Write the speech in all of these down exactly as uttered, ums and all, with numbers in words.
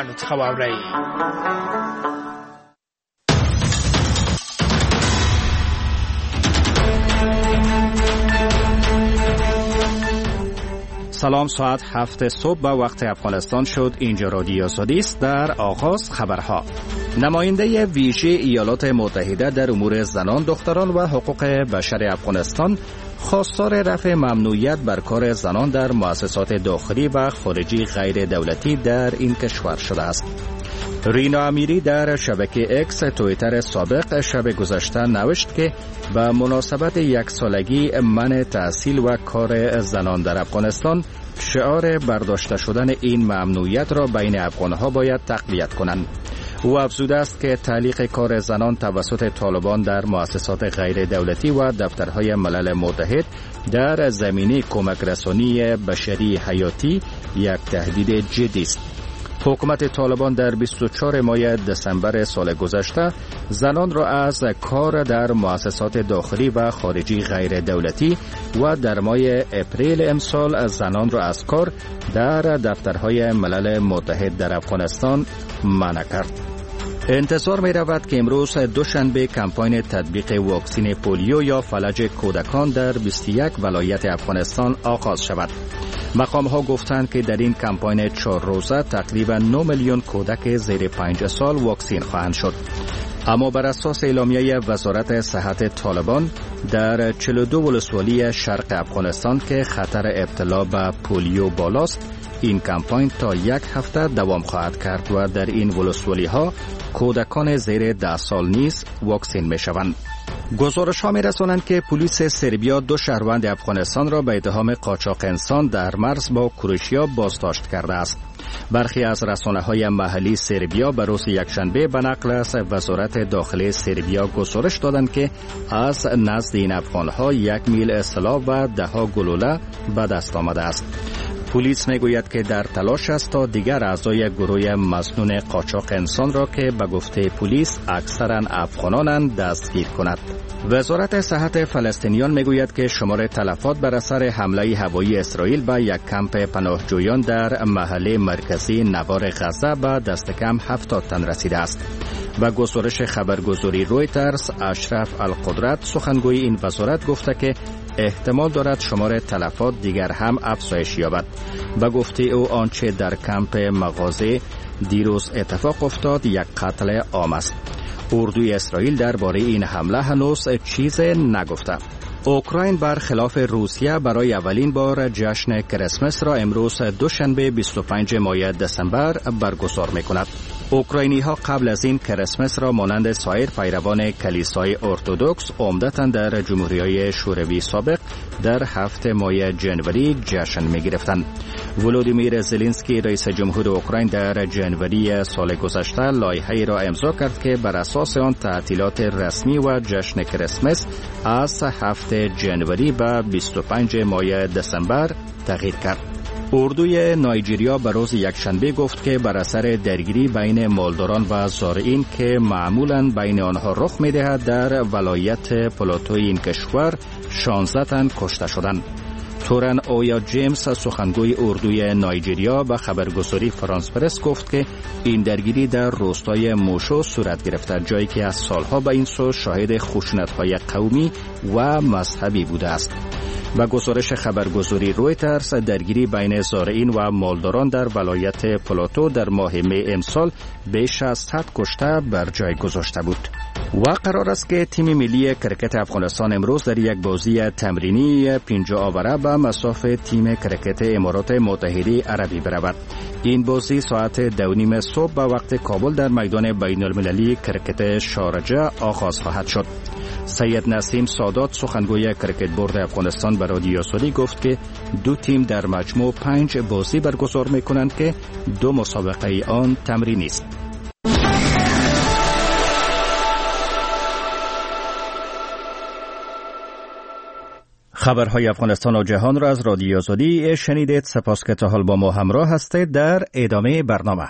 ګډون څخه واورئ. سلام، ساعت هفت صبح به وقت افغانستان شد. اینجا رادیو آزادی است. در آغاز خبرها. نماینده ویژه ایالات متحده در امور زنان، دختران و حقوق بشر افغانستان خواستار رفع ممنوعیت بر کار زنان در مؤسسات داخلی و خارجی غیر دولتی در این کشور شده است. رینا امیری در شبکه اکس توییتر سابق شب گذشته نوشت که به مناسبت یک سالگی منع تحصیل و کار زنان در افغانستان شعار برداشته شدن این ممنوعیت را بین افغانها باید تقویت کنند. او افزوده است که تعلیق کار زنان توسط طالبان در مؤسسات غیر دولتی و دفترهای ملل متحد در زمینه کمک رسانی بشری حیاتی یک تهدید جدی است. حکومت طالبان در بیست و چهارم ماه دسامبر سال گذشته زنان را از کار در مؤسسات داخلی و خارجی غیر دولتی و در ماه اپریل امسال زنان را از کار در دفترهای ملل متحد در افغانستان منع کرد. انتظار می رود که امروز دوشنبه کمپاین تطبیق واکسین پولیو یا فلج کودکان در بیست و یک ولایت افغانستان آغاز شود. مقام ها گفتند که در این کمپاین چهار روزه تقریبا نه میلیون کودک زیر پنج سال واکسین خواهند شد. اما بر اساس اعلامیه وزارت صحت طالبان در چهل و دو ولسوالی شرق افغانستان که خطر ابتلا به پولیو بالاست، این کمپاین تا یک هفته دوام خواهد کرد و در این ولسوالی ها کودکان زیر ده سال نیز واکسین می شوند. گزارش ها می رسانند که پلیس سربیا دو شهروند افغانستان را به اتهام قاچاق انسان در مرز با کروشیا بازداشت کرده است. برخی از رسانه های محلی سربیا به روز یکشنبه به نقل از وزارت داخلی سربیا گزارش دادند که از نزد این افغان ها یک میل اسلحه و ده ها گلوله به دست آمده است. پلیس میگوید که در تلاش است تا دیگر اعضای گروه مسنون قاچاق انسان را که به گفته پلیس اکثرا افغانانند دستگیر کند. وزارت صحت فلسطینیان میگوید که شمار تلفات بر اثر حمله هوایی اسرائیل به یک کمپ پناهجویان در محله مرکزی نوار غزه به دست کم هفتاد تن رسیده است. و گزارش خبرگزاری رویترز، اشرف القدرت سخنگوی این وزارت گفته که احتمال دارد شمار تلفات دیگر هم افزایش یابد. به گفته او آنچه در کمپ مغازه دیروز اتفاق افتاد یک قتل عام است. اردوی اسرائیل درباره این حمله هنوز چیز نگفته. اوکراین برخلاف روسیه برای اولین بار جشن کریسمس را امروز دوشنبه بیست و پنج ماه دسامبر برگزار می‌کند. اوکراینی ها قبل از این کریسمس را مانند سایر پیروان کلیسای ارتدوکس عمدتاً در جمهوری‌های شوروی سابق در هفته ماه جنوری جشن می‌گرفتند. ولودیمیر زلنسکی رئیس جمهور اوکراین در جنوری سال گذشته لایحه‌ای را امضا کرد که بر اساس آن تعطیلات رسمی و جشن کریسمس از هفته جنوری به بیست و پنج ماه دسامبر تغییر کرد. اردوی نایجریا به روز یکشنبه گفت که بر اثر درگیری بین مالداران و زارعین که معمولاً بین آنها رخ می‌دهد در ولایت پلاتوی این کشور شانزده تن کشته شدند. تورن اویا جیمز سخنگوی اردوی نایجریا به خبرگزاری فرانس پرس گفت که این درگیری در روستای موشو صورت گرفته، جایی که از سالها به این سو شاهد خشونت‌های قومی و مذهبی بوده است. و گزارش خبرگزاری رویترز، درگیری بین زارعین و مالداران در ولایت پلاتو در ماه می امسال بیش از صد کشته بر جای گذاشته بود. و قرار است که تیم ملی کرکت افغانستان امروز در یک بازی تمرینی پنجاه آوره به مصاف تیم کرکت امارات متحده عربی برود. این بازی ساعت دو نیم صبح به وقت کابل در میدان بین المللی کرکت شارجه آغاز خواهد شد. سید نسیم سادات سخنگوی کرکت بورد افغانستان به رادیو آزادی گفت که دو تیم در مجموع پنج بازی برگزار می‌کنند که دو مسابقه آن تمرینی است. خبرهای افغانستان و جهان را از رادیو آزادی شنیدید. سپاس که تا حال با ما همراه هستید. در ادامه برنامه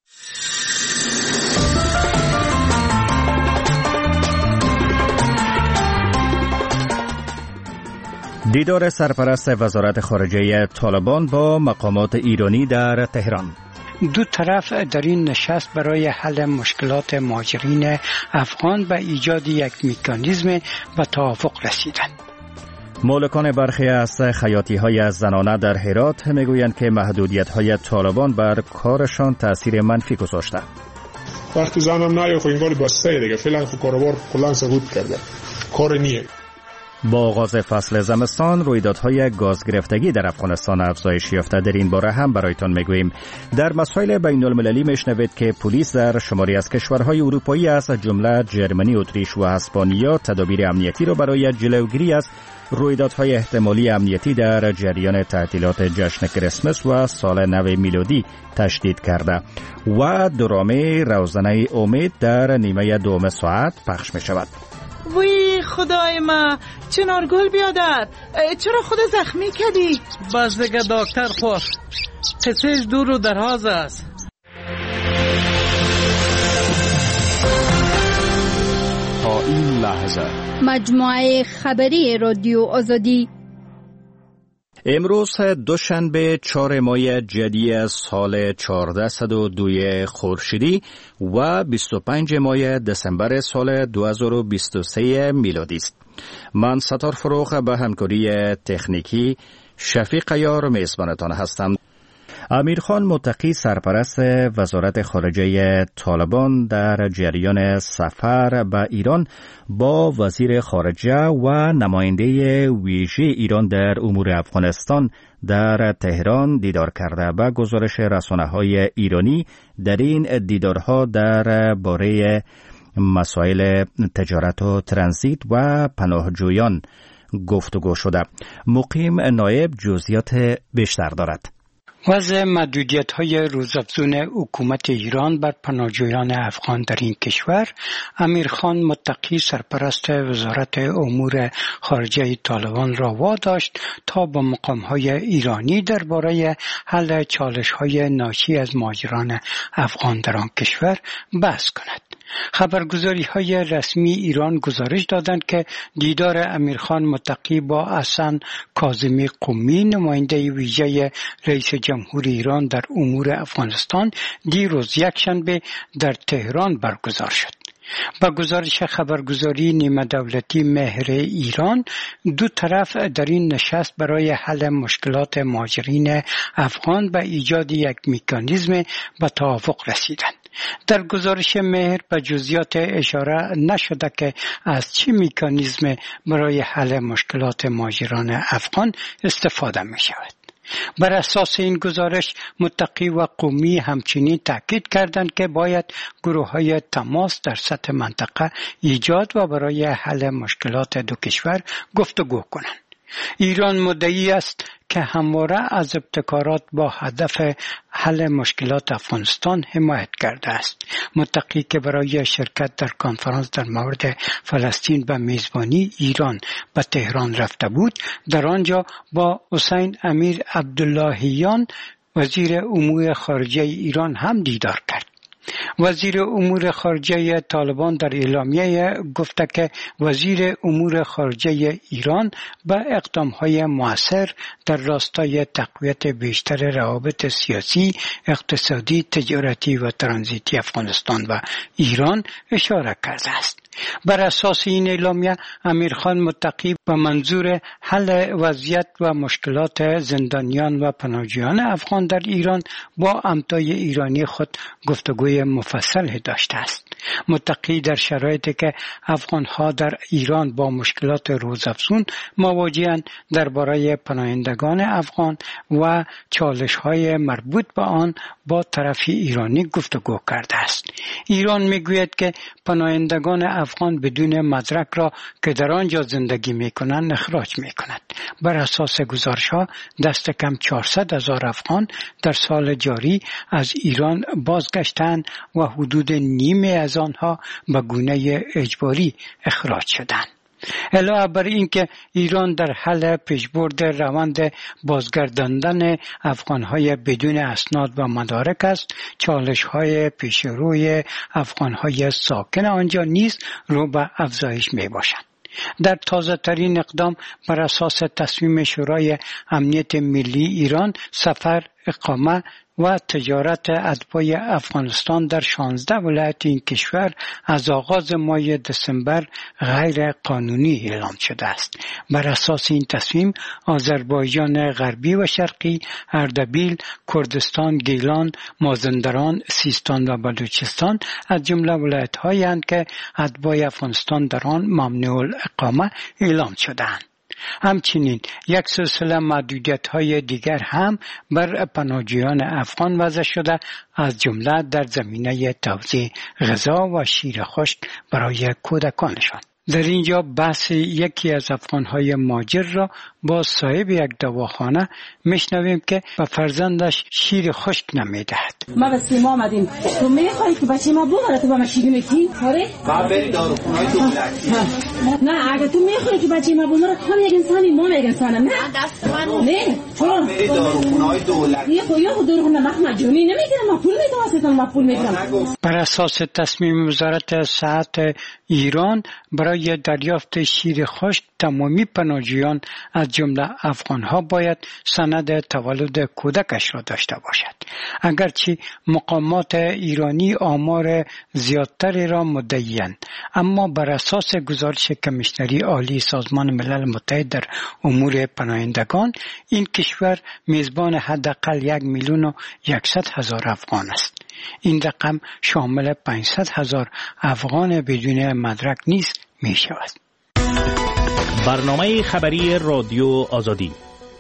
دیدار سرپرست وزارت خارجه طالبان با مقامات ایرانی در تهران. دو طرف در این نشست برای حل مشکلات مهاجرین افغان به ایجاد یک مکانیزم و توافق رسیدند. مالکان برخی از خیاطی‌های زنانه در هرات میگویند که محدودیت‌های طالبان بر کارشان تأثیر منفی گذاشته. وقتی زنم نه خو انگار بسته دیگه فعلا خو کاروبار کلا سقوط کرده. کار نیه. با آغاز فصل زمستان رویدادهای گاز گرفتگی در افغانستان افزایش یافته. در این باره هم برایتان میگوییم. در مسائل بین المللی میشنوید که پلیس در شماری از کشورهای اروپایی از جمله جرمنی، اتریش و اسپانیا تدابیر امنیتی را برای جلوگیری از رویدادهای احتمالی امنیتی در جریان تعطیلات جشن کریسمس و سال نو میلادی تشدید کرده و درامه روزنه امید در نیمه دوم ساعت پخش می شود. وی خدای ما، چنارگل بیادر، چرا خود زخمی کردی؟ بس دیگه دکتر خواه، قصهش دور و دراز است. تا این لحظه مجموعه خبری رادیو آزادی. امروز دوشنبه چهار ماه جدی سال چهارصد و دو خورشیدی و بیست و پنج ماه دسامبر سال دو هزار و بیست و سه میلادی است. من ستار فروغ به همکاری تکنیکی شفیق یار میزبانتان هستم. امیرخان متقی سرپرست وزارت خارجه طالبان در جریان سفر به ایران با وزیر خارجه و نماینده ویژه ایران در امور افغانستان در تهران دیدار کرده. به گزارش رسانه‌های ایرانی در این دیدارها در باره مسائل تجارت و ترانزیت و پناهجویان گفتگو شده. مقیم نایب جزئیات بیشتر دارد. وضع محدودیت‌های روزافزون حکومت ایران بر پناهجویان افغان در این کشور، امیرخان متقی سرپرست وزارت امور خارجه طالبان را واداشت تا با مقام‌های ایرانی درباره حل چالش‌های ناشی از مهاجران افغان در آن کشور بحث کند. خبرگزاری های رسمی ایران گزارش دادند که دیدار امیرخان متقی با حسن کاظمی قمی نماینده ویژه رئیس جمهور ایران در امور افغانستان دیروز یکشنبه در تهران برگزار شد. با گزارش خبرگزاری نیمه دولتی مهر ایران، دو طرف در این نشست برای حل مشکلات مهاجرین افغان به ایجاد یک مکانیزم به توافق رسیدند. در گزارش مهر به جزئیات اشاره نشده که از چه مکانیزم برای حل مشکلات مهاجران افغان استفاده می شود. بر اساس این گزارش متقی و قمی همچنین تاکید کردند که باید گروه‌های تماس در سطح منطقه ایجاد و برای حل مشکلات دو کشور گفتگو کنند. ایران مدعی است که همواره از ابتکارات با هدف حل مشکلات افغانستان حمایت کرده است. متقی که برای شرکت در کنفرانس در مورد فلسطین به میزبانی ایران به تهران رفته بود، در آنجا با حسین امیر عبداللهیان وزیر امور خارجه ایران هم دیدار کرد. وزیر امور خارجه طالبان در اعلامیه گفته که وزیر امور خارجه ایران به اقدام‌های مؤثر در راستای تقویت بیشتر روابط سیاسی، اقتصادی، تجارتی و ترانزیتی افغانستان و ایران اشاره کرده است. بر اساس این اعلامیه امیرخان متقی به منظور حل وضعیت و مشکلات زندانیان و پناهجویان افغان در ایران با همتای ایرانی خود گفتگوی مفصل داشته است. متقی در شرایطی که افغانها در ایران با مشکلات روزافزون مواجه‌اند درباره پناهندگان افغان و چالش‌های مربوط به آن با طرف ایرانی گفتگو کرده است. ایران میگوید که پناهندگان افغان بدون مدرک را که در آنجا زندگی میکنند اخراج میکند. بر اساس گزارش‌ها دست کم چهارصد هزار افغان در سال جاری از ایران بازگشتند و حدود نیمه از آنها به گونه اجباری اخراج شدند. علاوه بر این که ایران در حل پیشبرد روند بازگرداندن افغانهای بدون اسناد و مدارک است، چالش‌های پیشروی افغانهای ساکن آنجا نیز رو به افزایش می‌باشند. در تازه ترین اقدام بر اساس تصمیم شورای امنیت ملی ایران، سفر اقامه و تجارت اتباع افغانستان در شانزده ولایت این کشور از آغاز ماه دسامبر غیر قانونی اعلام شده است. بر اساس این تصمیم آذربایجان غربی و شرقی، اردبیل، کردستان، گیلان، مازندران، سیستان و بلوچستان از جمله ولایت‌هایی هستند که اتباع افغانستان در آن ممنوع الاقامه اعلام شده‌اند. همچنین یک سلسله محدودیت‌های دیگر هم بر پناهجویان افغان وضع شده، از جمله در زمینه توزیع غذا و شیر خشک برای کودکانشان. در اینجا بحث یکی از افغان‌های مهاجر را با صاحب یک دواخانه میشنویم که به فرزندش شیر خشک نمیدهد. ما به سیما آمدیم. تو میخوایی که بچه ما ببره تو با ما شیر میکنی؟ آره؟ ما بری داروخونه‌های دولتی. نه اگه تو میخوایی که بچه ما ببره هم یک انسانی ما یک انسانم. نه دست منو. نه چون بری داروخونه‌های دولتی. یه خو یه خو داروخونه محمد جونی نمیگیرم، ما پول میتواسطم، ما پول میگیرم. بر اساس تصمیم وزارت صحت ایران برای دریافت شیر خشک تمامی پناهجویان از جمله افغان‌ها باید سند تولد کودکش را داشته باشد. اگرچه مقامات ایرانی آمار زیادتری را مدعی‌اند، اما بر اساس گزارش کمیشنری عالی سازمان ملل متحد در امور پناهندگان، این کشور میزبان حداقل یک میلیون و یکصد هزار افغان است. این رقم شامل پانصد هزار افغان بدون مدرک نیز می شود. برنامه خبری رادیو آزادی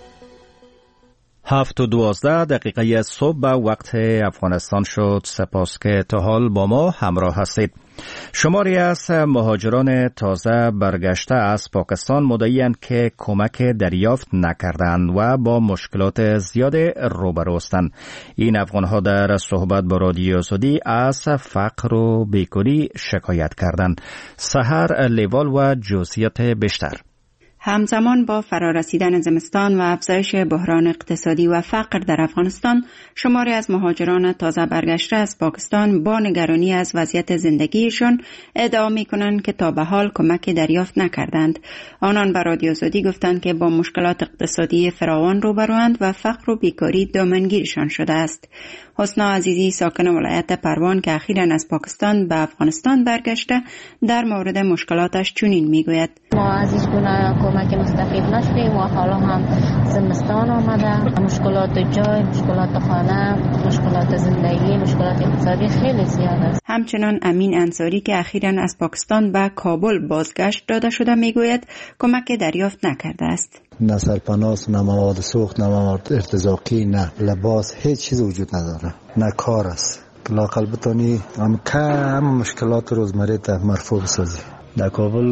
هفت و دوازده دقیقه صبح به وقت افغانستان شد. سپاس که تا حال با ما همراه هستید. شماری از مهاجران تازه برگشته از پاکستان مدعی‌اند که کمک دریافت نکردند و با مشکلات زیاد روبرو هستند. این افغان‌ها در صحبت با رادیو آزادی از فقر و بیکاری شکایت کردند. سحر لیوال و جزئیات بیشتر. همزمان با فرارسیدن زمستان و افزایش بحران اقتصادی و فقر در افغانستان، شماری از مهاجران تازه برگشته از پاکستان با نگرانی از وضعیت زندگیشان ادعا می‌کنند که تا به حال کمک دریافت نکردند. آنان به رادیو آزادی گفتند که با مشکلات اقتصادی فراوان روبروند و فقر و بیکاری دامنگیرشان شده است. حسنا عزیزی ساکن ولایت پروان که اخیراً از پاکستان به افغانستان برگشته در مورد مشکلاتش چنین میگوید: ما از هیچ گونه کمک مستفید نشدیم و حالا هم زمستان آمده، مشکلات جای، مشکلات خانه، مشکلات زندگی، مشکلات اقتصادی خیلی زیاد است. همچنان امین انصاری که اخیراً از پاکستان به کابل بازگشت داده شده میگوید کمک دریافت نکرده است. نه سرپناس، نه مواد سوخت، نه مواد ارتزاقی، نه لباس، هیچ چیز وجود نداره، نه کار است. لااقل بتونی هم کم مشکلات روزمره تا مرفوع بسازی. در کابل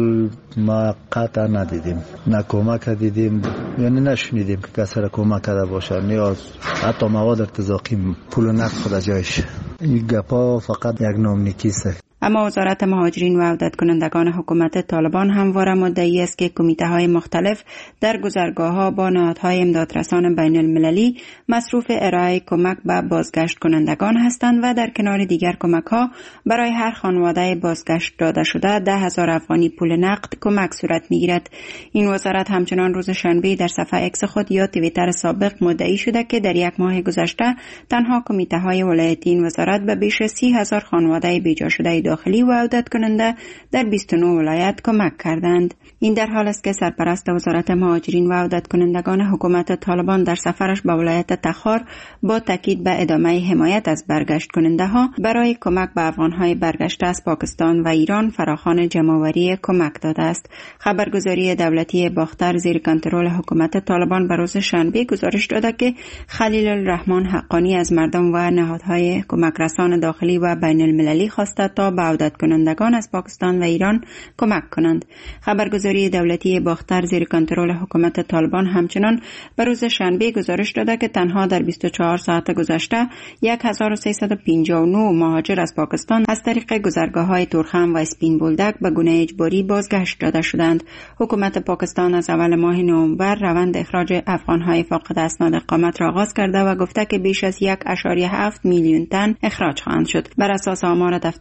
ما قطعا ندیدیم، نه کمک دیدیم، یعنی نشنیدیم که کسی را کمک کرده باشه. نیاز حتی مواد ارتزاقی پول و نقد خود جایش. این گپا فقط یک نامنیکیست. اما وزارت مهاجرین و عودت کنندگان حکومت طالبان همواره مدعی است که کمیته های مختلف در گذرگاه ها با نهادهای امدادرسان بین المللی مصروف ارائه کمک به بازگشت کنندگان هستند و در کنار دیگر کمک ها برای هر خانواده بازگشت داده شده ده هزار افغانی پول نقد کمک صورت می گیرد. این وزارت همچنان روز شنبه در صفحه اکس خود یا توییتر سابق مدعی شده که در یک ماه گذشته تنها کمیته های ولایتی این وزارت به بیش از سی هزار خانواده بیجا شده داخلی و عودت کننده در بیست و نه ولایت کمک کردند. این در حال است که سرپرست وزارت مهاجرین و عودت کنندگان حکومت طالبان در سفرش به ولایت تخار با تاکید به ادامه حمایت از برگشت کننده ها برای کمک به افغان‌های برگشته از پاکستان و ایران فراخوان جمع‌آوری کمک داده است. خبرگزاری دولتی باختر زیر کنترل حکومت طالبان به روز شنبه گزارش داده که خلیل الرحمن حقانی از مردم و نهادهای کمک رسان داخلی و بین المللی خواسته تا به عودت کنندگان از پاکستان و ایران کمک کنند. خبرگزاری دولتی باختر زیر کنترل حکومت طالبان همچنان به روز شنبه گزارش داده که تنها در بیست و چهار ساعت گذشته هزار و سیصد و پنجاه و نه مهاجر از پاکستان از طریق گذرگاه‌های تورخم و اسپین بولدک به گونه اجباری بازگشت داده شدند. حکومت پاکستان از اول ماه نوامبر روند اخراج افغان‌های فاقد اسناد اقامت را آغاز کرده و گفته که بیش از یک ممیز هفت میلیون تن اخراج خواهند شد. بر اساس آمار دفتر هماهنگی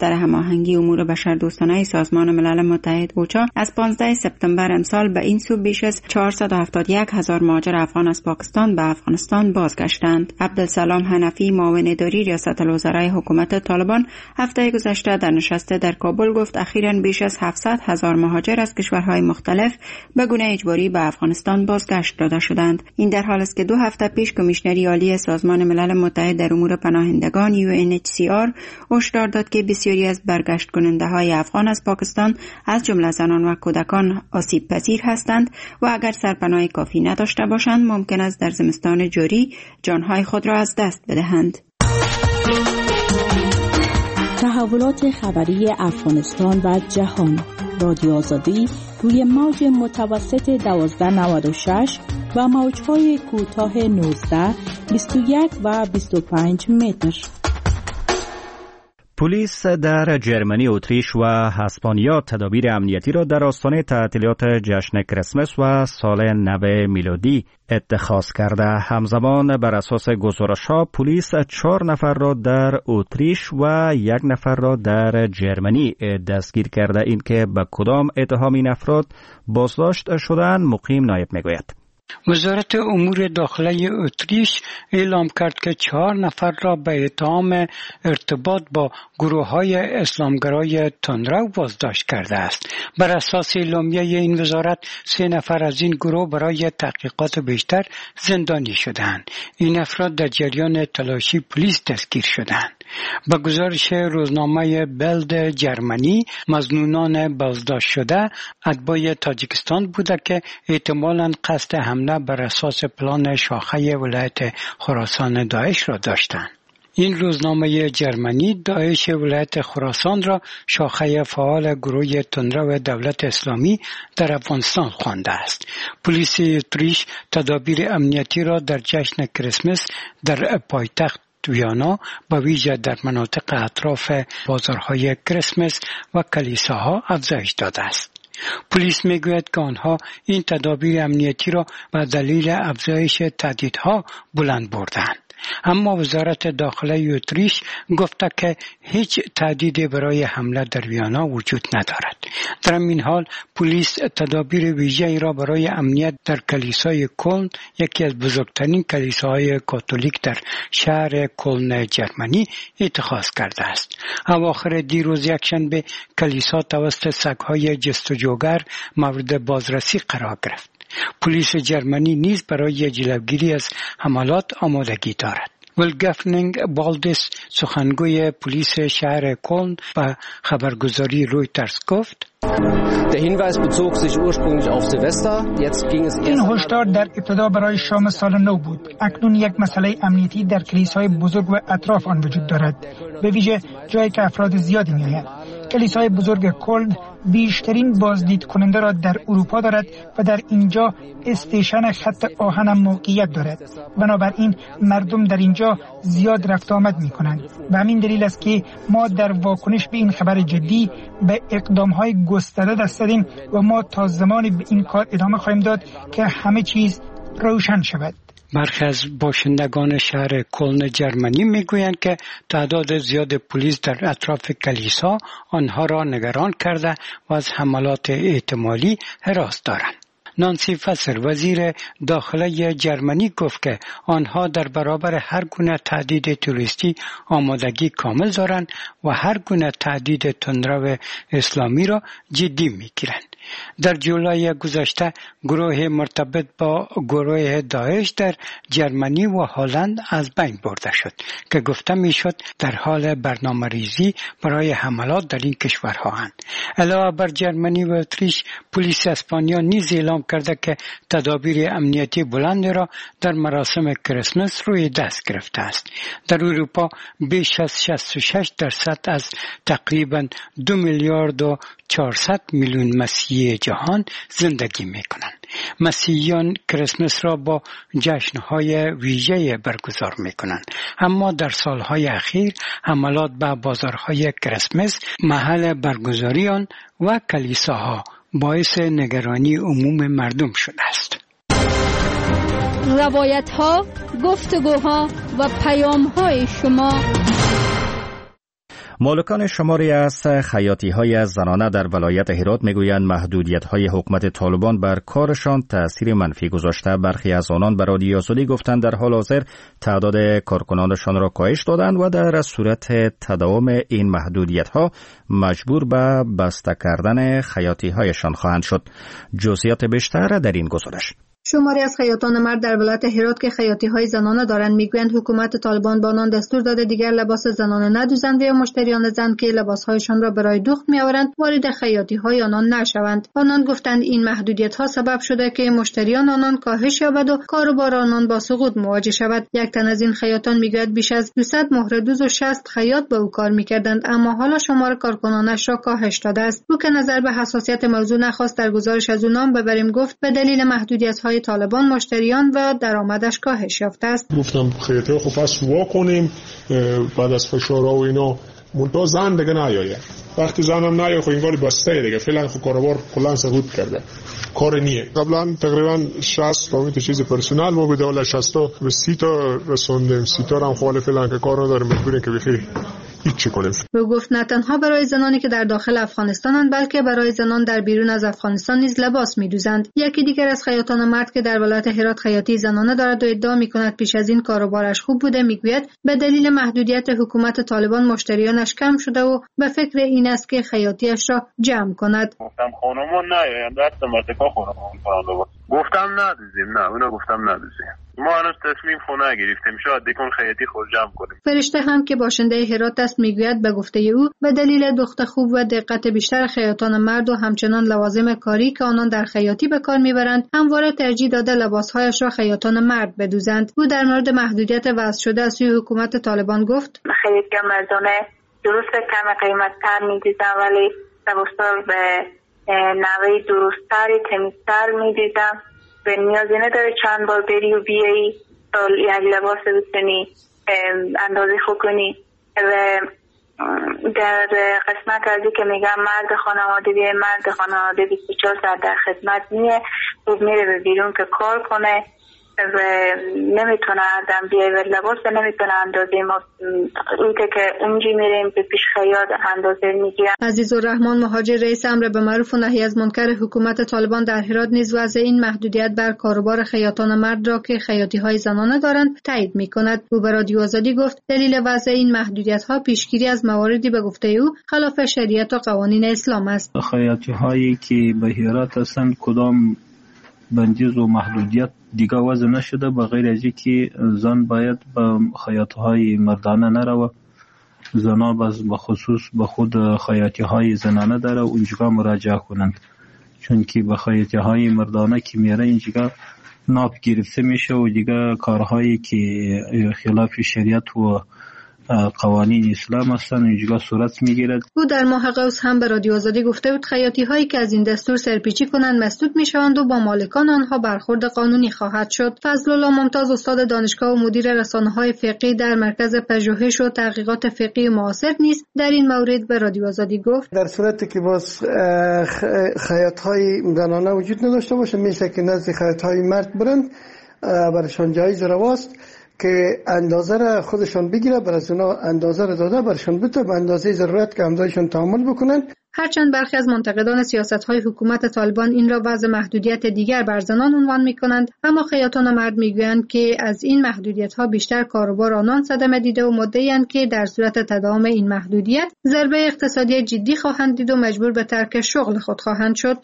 هماهنگی امور بشردوستانه سازمان ملل متحد اوچا از پانزده سپتامبر امسال به این سو بیش از چهارصد و هفتاد و یک هزار مهاجر افغان از پاکستان به افغانستان بازگشتند. عبدالسلام حنفی، معاون اداری ریاست الوزرای حکومت طالبان، هفته گذشته در نشست در کابل گفت اخیراً بیش از هفتصد هزار مهاجر از کشورهای مختلف به گونه اجباری به افغانستان بازگشت داده شدند. این در حالی است که دو هفته پیش کمیشنری عالی سازمان ملل متحد در امور پناهندگان یو ان اچ سی آر هشدار داد که بسیاری از برگشت کننده های افغان از پاکستان از جمله زنان و کودکان آسیب پذیر هستند و اگر سرپناه کافی نداشته باشند ممکن است در زمستان جاری جانهای خود را از دست بدهند. تحولات خبری افغانستان و جهان. رادیو آزادی روی موج متوسط دوازده نود و شش و موج‌های کوتاه نوزده، بیست و یک و بیست و پنج متر. پلیس در جرمنی، اتریش و اسپانیا تدابیر امنیتی را در آستانه تعطیلات جشن کریسمس و سال نو میلادی اتخاذ کرده. همزمان بر اساس گزارش‌ها پلیس چهار نفر را در اتریش و یک نفر را در جرمنی دستگیر کرده. این که به کدام اتهام این افراد بازداشت شدند مقیم نایب میگوید. وزارت امور داخله اتریش اعلام کرد که چهار نفر را به اتهام ارتباط با گروه‌های اسلامگرای تندرو بازداشت کرده است. بر اساس اعلامیه این وزارت سه نفر از این گروه برای تحقیقات بیشتر زندانی شدند. این افراد در جریان تلاشی پلیس دستگیر شدند. به گزارش روزنامه بلد جرمنی، مظنونان بازداشت شده اتباع تاجیکستان بوده که احتمالاً قصد حمله بر اساس پلان شاخه ولایت خراسان داعش را داشتند. این روزنامه جرمنی داعش ولایت خراسان را شاخه فعال گروه تندرو دولت اسلامی در افغانستان خوانده است. پلیس اتریش تدابیر امنیتی را در جشن کریسمس در پایتخت ویانا با ویژه در مناطق اطراف بازارهای کریسمس و کلیساها افزایش داده است. پلیس میگوید که آنها این تدابیر امنیتی را به دلیل افزایش تهدیدها بلند بردند. اما وزارت داخله اتریش گفته که هیچ تهدیدی برای حمله در ویانا وجود ندارد. در این حال پلیس تدابیر ویژه‌ای را برای امنیت در کلیسای کلن، یکی از بزرگترین کلیساهای کاتولیک در شهر کلن جرمنی، اتخاذ کرده است. اواخر دیروز یکشنبه کلیسا توسط سگ‌های جستجوگر مورد بازرسی قرار گرفت. پلیس جرمنی نیز برای جلوگیری از حملات آمادگی دارد. ولگفنینگ بالدس، سخنگوی پلیس شهر کلن، به خبرگزاری رویترز گفت: این هشدار در ابتدا برای شام سال نو بود. اکنون یک مسئله امنیتی در کلیسای بزرگ و اطراف آن وجود دارد، به ویژه جایی که افراد زیادی می‌آیند. کلیسای بزرگ کلن بیشترین بازدید کننده را در اروپا دارد و در اینجا استیشن خط آهن هم موقعیت دارد. بنابراین مردم در اینجا زیاد رفت آمد می کنند و همین دلیل است که ما در واکنش به این خبر جدی به اقدام‌های گسترده دست زدیم و ما تا زمانی به این کار ادامه خواهیم داد که همه چیز روشن شود. برخی از باشندگان شهر کلن جرمنی میگویند که تعداد زیاد پلیس در اطراف کلیسا آنها را نگران کرده و از حملات احتمالی هراس دارند. نانسی فسر، وزیر داخله جرمنی، گفت که آنها در برابر هر گونه تهدید توریستی آمادگی کامل دارند و هر گونه تهدید تندرو اسلامی را جدی میگیرند. در جولای گذشته گروه مرتبط با گروه داعش در جرمنی و هلند از بین برده شد که گفته میشد در حال برنامه ریزی برای حملات در این کشورها هستند. علاوه بر جرمنی و اتریش، پلیس اسپانیا نیز اعلام کرده که تدابیر امنیتی بلند را در مراسم کریسمس روی دست گرفته است. در اروپا بیش از شصت و شش درصد از تقریباً دو میلیارد و چهارصد میلیون مسیحی جهان زندگی میکنند. مسیحیان کریسمس را با جشنهای ویژه برگزار میکنند، اما در سالهای اخیر حملات به بازارهای کریسمس، محل برگزاری آن و کلیساها باعث نگرانی عموم مردم شده است. روایت‌ها، گفتگوها و پیام‌های شما. مالکان شماری از خیاطی‌های زنانه در ولایت هرات میگویند محدودیت‌های حکومت طالبان بر کارشان تأثیر منفی گذاشته. برخی از آنان به رادیو آزادی گفتند در حال حاضر تعداد کارکنانشان را کاهش دادند و در صورت تداوم این محدودیت‌ها مجبور به بسته کردن خیاطی‌هایشان خواهند شد. جزئیات بیشتر در این گزارش. شماری از خیاطان مرد در ولایت هرات که خیاطی‌های زنانه دارند میگویند حکومت طالبان با آنان دستور داده دیگر لباس زنانه ندوزند و یا مشتریان زن که لباس‌هایشان را برای دوخت می‌آورند وارد خیاطی‌های آنان نشوند. آنان گفتند این محدودیت‌ها سبب شده که مشتریان آنان کاهش یابد و کاروبار آنان با سقوط مواجه شود. یک تن از این خیاطان میگوید بیش از دویست مهره دوز و شصت خیاط به او کار می‌کردند اما حالا شمار کارکنانش را کاهش داده است. او که نظر به حساسیت موضوع نخواست در گزارش از او نام ببریم گفت به دلیل محدودیت‌های طالبان مشتریان و درآمدش کاهش یافته است. گفتم خیاطی خب پس وا کنیم بعد از فشارها و اینا منتها زن دیگه نیاید. وقتی زنم نیاید خب انگار بسته دیگه فعلا خب کاروبار کلا سقوط کرده. کار نیه. قبلا تقریبا شصت تا تا چیز پرسنل ما بوده ولی شصت تا به سی تا رسوندیم. سی تا هم خاله فعلا که کار نداره مجبوریم که بخیر هیچ چی کنیم. او گفت نه تنها برای زنانی که در داخل افغانستانند بلکه برای زنان در بیرون از افغانستان نیز لباس می‌دوزند. یکی دیگر از خیاطان مرد که در ولایت هرات خیاطی زنانه دارد و ادعا می‌کند پیش از این کاروبارش خوب بوده میگوید به دلیل محدودیت حکومت طالبان مشتریانش کم شده و به فکر این است که خیاطیش را جمع کند. گفتم خانم‌ها نه یعنی دست مرتکا خانم‌ها گفتم ندوزیم نه اونا گفتم ندوزیم. ما هنوز تصمیم خو نگرفتیم شاید دیگه خیاطی خود جمع کنیم. فرشته هم که باشنده هرات است میگوید به گفته او به دلیل دخت خوب و دقت بیشتر خیاطان مرد و همچنان لوازم کاری که آنان در خیاطی به کار میبرند همواره ترجیح داده لباسهایش را خیاطان مرد بدوزند. او در مورد محدودیت وضع شده از سوی حکومت طالبان گفت خیلی مردانه درست کم قیمت تر میدیدم ولی لباسا به نوعی درستتری تمیزتر میدیدم به نیازی نداره چند بار بری و بیایی تا یک لباس بتونی اندازه خوب کنی. و در قسمت ازی که میگم مرد خانواده بیه مرد خانواده بیست و چهار ساعت در خدمت میه خوب میره به بیرون که کار کنه و نمیتونه آدم بیای و لباس نمیتونه اندازه ما اونی که اونجی میریم به پیش خیاط اندازه میگیرن. عزیزالرحمن مهاجر رئیس امر به معروف و نهی از منکر حکومت طالبان در هرات نیز وضع این محدودیت بر کاروبار خیاطان مرد را که خیاطی های زنانه دارند تایید میکند. او به رادیو آزادی گفت دلیل وضع این محدودیت ها پیشگیری از مواردی به گفته او خلاف شریعت و قوانین اسلام است. خیاطی هایی که به هرات هستند کدام بندیز و محدودیت دیگه وضع نشده به غیر از اینکه زن باید به خیاطی های مردانه نروه. زنان باز به خصوص به خود خیاطی های زنانه داره اونجا مراجعه کنند چون که به خیاطی های مردانه که میره اینجا ناب گرفته میشه و دیگه کارهایی که خلاف شریعت و قوانین اسلام هستند اینجا صورت میگیرد. او در ماه قوس هم به رادیو آزادی گفته بود خیاطی هایی که از این دستور سرپیچی کنند مسدود میشوند و با مالکان آنها برخورد قانونی خواهد شد. فضل الله ممتاز استاد دانشگاه و مدیر رسانه های فقهی در مرکز پژوهش و تحقیقات فقهی معاصر نیز در این مورد به رادیو آزادی گفت در صورتی که باز خیاط های زنانه وجود نداشته باشه میشه که نزد خیاط های مرد برند برشان جایز رواست که اندازه را خودشان بگیره بر از اونا اندازه را داده برشان بده به اندازه ضرورت که همزایشان تعامل بکنن. هرچند برخی از منتقدان سیاست‌های حکومت طالبان این را وضع محدودیت دیگر بر زنان عنوان می‌کنند اما خیاطان مرد می‌گویند که از این محدودیت‌ها بیشتر کاروبار آنان صدمه دیده و مدعی‌اند که در صورت تداوم این محدودیت ضربه اقتصادی جدی خواهند دید و مجبور به ترک شغل خود خواهند شد.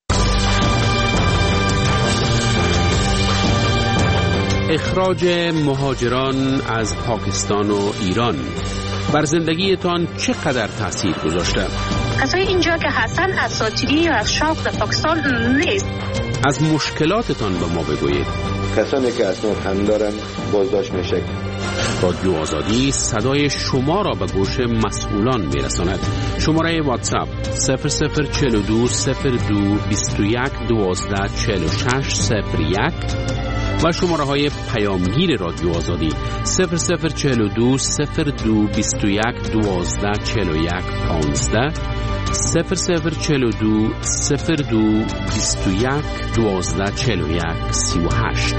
اخراج مهاجران از پاکستان و ایران بر زندگیتان چقدر تأثیر گذاشته؟ کسای اینجا که هستن اساطیری یا از شوق به پاکستان نیست. از مشکلاتتان به ما بگویید. کسانی که اسناد هم دارن بازداشت میشه. رادیو آزادی صدای شما را به گوش مسئولان میرساند. شماره واتساپ صفر صفر چهل و دو صفر دو بیست و یک دوازده چهل و شش صفر یک و شماره های پیامگیر رادیو آزادی صفر صفر چهل و دو صفر دو بیست و یک دوازده چهل و یک پانزده صفر صفر چهل و دو صفر دو بیست و یک دوازده چهل و یک سی و هشت.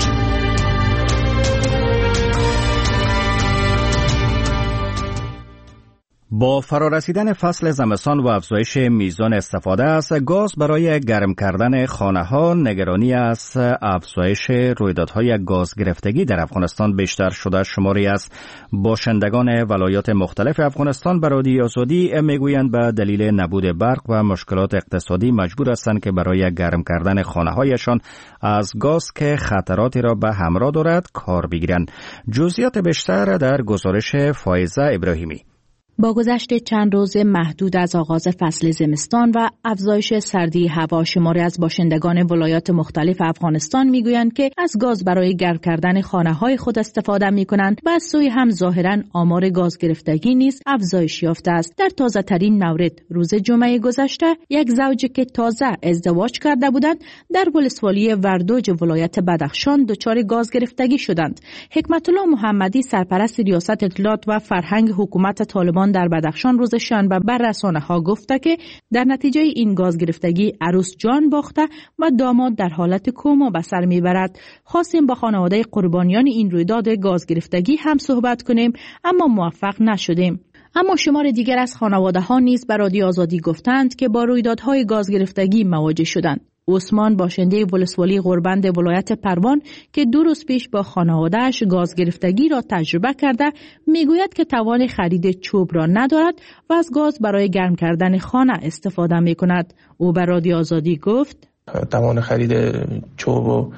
با فرارسیدن فصل زمستان و افزایش میزان استفاده از گاز برای گرم کردن خانه‌ها، نگرانی از افزایش رویدادهای گاز گرفتگی در افغانستان بیشتر شده. شماری از باشندگان ولایات مختلف افغانستان به رادیو آزادی میگویند به دلیل نبود برق و مشکلات اقتصادی مجبور هستند که برای گرم کردن خانه‌هایشان از گاز که خطراتی را به همراه دارد کار بگیرند. جزئیات بیشتر در گزارش فائزه ابراهیمی. با گذشت چند روز محدود از آغاز فصل زمستان و افزایش سردی هوا، شماری از باشندگان ولایات مختلف افغانستان میگویند که از گاز برای گرم کردن خانه‌های خود استفاده می‌کنند و از سوی هم ظاهراً آمار گاز گرفتگی نیز افزایش یافته است. در تازه‌ترین مورد روز جمعه گذشته یک زوج که تازه ازدواج کرده بودند در ولسوالی وردوج ولایت بدخشان دچار گاز گرفتگی شدند. حکمت الله محمدی، سرپرست ریاست اطلاعات و فرهنگ حکومت طالبان در بدخشان، روز شنبه بر رسانه‌ها گفته که در نتیجه این گاز گرفتگی عروس جان باخته و داماد در حالت کما به سر میبرد. خواستیم با خانواده قربانیان این رویداد گاز گرفتگی هم صحبت کنیم اما موفق نشدیم. اما شمار دیگر از خانواده ها نیز به رادیو آزادی گفتند که با رویدادهای گاز گرفتگی مواجه شدند. عثمان، باشنده ولسوالی غربند ولایت پروان که دو روز پیش با خانواده‌اش گاز گرفتگی را تجربه کرده، میگوید که توان خرید چوب را ندارد و از گاز برای گرم کردن خانه استفاده می‌کند. او به رادیو آزادی گفت: توان خرید چوب و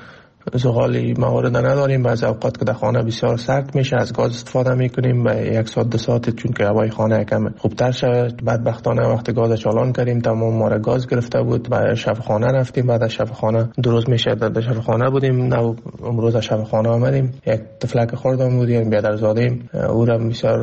زغال موارد نداریم. بعضی اوقات که در خانه بسیار سرد میشه از گاز استفاده میکنیم و یک ساعت دو ساعت چون که هوای خانه کم خوبتر شود. بدبختانه وقتی گاز چالان کردیم تمام ما را گاز گرفته بود. بعد شب خانه رفتیم، بعد شب خانه دو روز میشه در شب خانه بودیم. نه امروز شب خانه آمدیم، یک طفلک خوردم بودیم بیادرزادیم، او را بسیار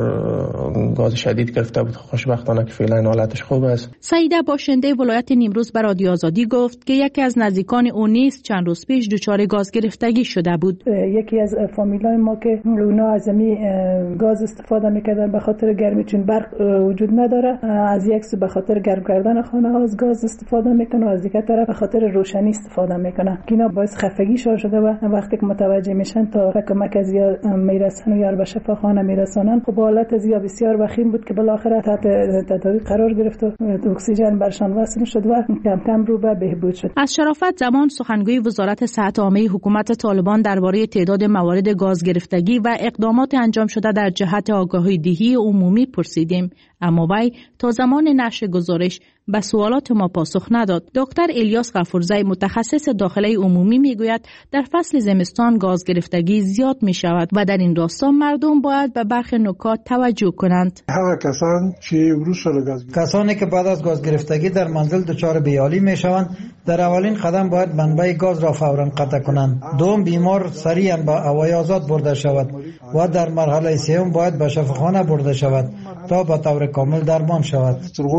گاز شدید گرفته بود. خوشبختانه که فعلا حالتش خوب است. سعیده، باشنده ولایت نیمروز، به رادیو آزادی گفت که یکی از نزدیکان او نیز چند روز پیش دچار گاز گرفتگی شده بود. یکی از فامیلای ما که اونا از می گاز استفاده میکردن به خاطر گرمی، چون برق وجود نداره، از یک سو به خاطر گرم کردن خانه ها از گاز استفاده میکنه و از دیگر طرف به خاطر روشنی استفاده میکنه. اینا باعث خفگی شده و وقتی که متوجه میشن تا کمک از یا میرسن و یا به شفاخانه میرسونن، خب حالت از یا بسیار وخیم بود که بالاخره تحت تداوی قرار گرفت و اکسیژن برشان وصل شد و کم کم رو به بهبود شد. از شرافت زمان، سخنگوی وزارت صحت عامه حکومت طالبان درباره تعداد موارد گاز گرفتگی و اقدامات انجام شده در جهت آگاهی دهی عمومی پرسیدیم، اما وی تا زمان نشر گزارش به سوالات ما پاسخ نداد. دکتر الیاس غفورزی، متخصص داخله عمومی، میگوید در فصل زمستان گاز گرفتگی زیاد می شود و در این راستا مردم باید به برخی نکات توجه کنند. هر کسان که کسانی که بعد از گاز گرفتگی در منزل دچار بیحالی می شوند، در اولین قدم باید منبع گاز را فوراً قطع کنند. دوم، بیمار سریعاً به هوای آزاد برده شود و در مرحله سوم باید به شفاخانه برده شود تا به طور کامل درمان شود.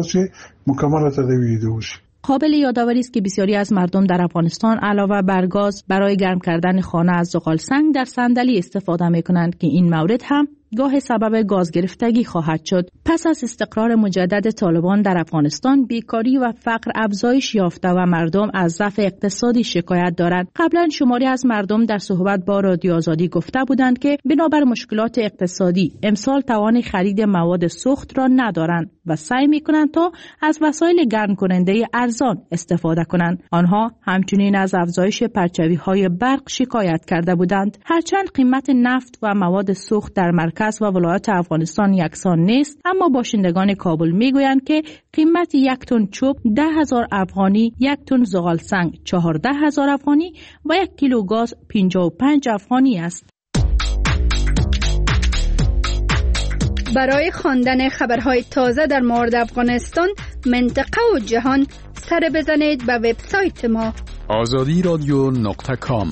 قابل یادآوری است که بسیاری از مردم در افغانستان علاوه بر گاز برای گرم کردن خانه از زغال سنگ در صندلی استفاده می کنند که این مورد هم گاه سبب گاز گرفتگی خواهد شد. پس از استقرار مجدد طالبان در افغانستان، بیکاری و فقر افزایش یافته و مردم از ضعف اقتصادی شکایت دارند. قبلا شماری از مردم در صحبت با رادیو آزادی گفته بودند که بنابر مشکلات اقتصادی امسال توان خرید مواد سوخت را ندارند و سعی می‌کنند تا از وسایل گرم کننده ارزان استفاده کنند. آنها همچنین از افزایش پرچاوی‌های برق شکایت کرده بودند. هرچند قیمت نفت و مواد سوخت در مرکز و ولایات افغانستان یکسان نیست، اما باشندگان کابل میگویند که قیمت یک تن چوب ده هزار افغانی، یک تن زغال سنگ چهارده هزار افغانی و یک کیلو گاز پنجاه و پنج افغانی است. برای خواندن خبرهای تازه در مورد افغانستان، منطقه و جهان، سر بزنید به وبسایت ما آزادی رادیو نقطه کام.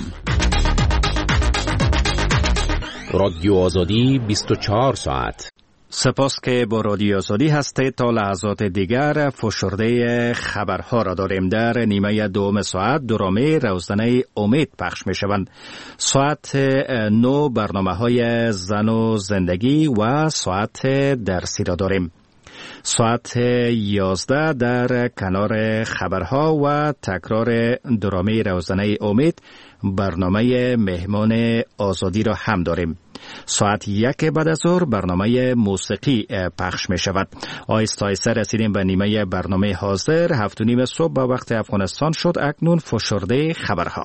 رادیو آزادی بیست و چهار ساعت. سپاس که با رادیو آزادی هستید. تا لحظات دیگر فشرده خبرها را داریم. در نیمه دوم ساعت درامه روزنه امید پخش می شوند. ساعت نو برنامه های زن و زندگی و ساعت درسی را داریم. ساعت یازده در کنار خبرها و تکرار درامه روزنه امید برنامه مهمان آزادی را هم داریم. ساعت یک بعد از ظهر برنامه موسیقی پخش می شود. آیسته آیسته رسیدیم به نیمه برنامه حاضر. هفت و نیم صبح به وقت افغانستان شد. اکنون فشرده خبرها.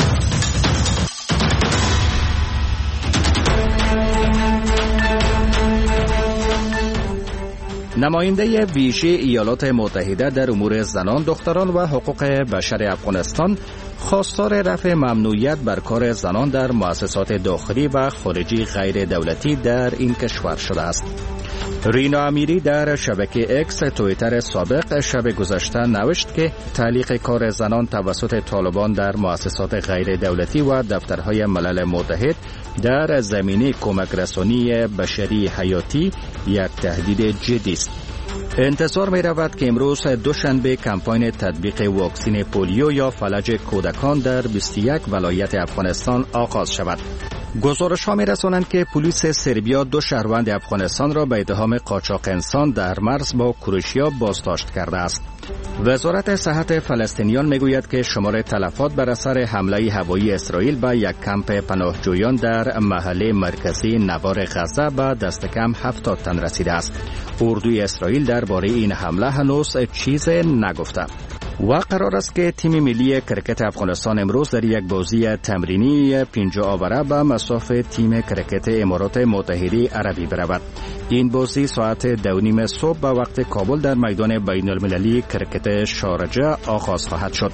نماینده ویژه ایالات متحده در امور زنان، دختران و حقوق بشر افغانستان خواستار رفع ممنوعیت بر کار زنان در مؤسسات داخلی و خارجی غیر دولتی در این کشور شده است. رینا امیری در شبکه اکس توییتر سابق شب گذشته نوشت که تعلیق کار زنان توسط طالبان در مؤسسات غیر دولتی و دفترهای ملل متحد در زمینه کمک رسانی بشری حیاتی یک تهدید جدی است. انتظار می رود که امروز دوشنبه کمپاین تطبیق واکسین پولیو یا فلج کودکان در بیست و یک ولایت افغانستان آغاز شود. گزارش ها می رسانند که پلیس سربیا دو شهروند افغانستان را به اتهام قاچاق انسان در مرز با کروشیا بازداشت کرده است. وزارت صحت فلسطینیان می گوید که شمار تلفات بر اثر حمله هوایی اسرائیل به یک کمپ پناهجویان در محله مرکزی نوار غزه به دست کم هفتاد تن رسیده است. اردوی اسرائیل درباره این حمله هنوز چیز نگفته. و قرار است که تیم ملی کرکت افغانستان امروز در یک بازی تمرینی پنجاه آوره به مصاف تیم کرکت امارات متحده عربی برود. این بازی ساعت دو نیم صبح به وقت کابل در میدان بین المللی کرکت شارجه آغاز خواهد شد.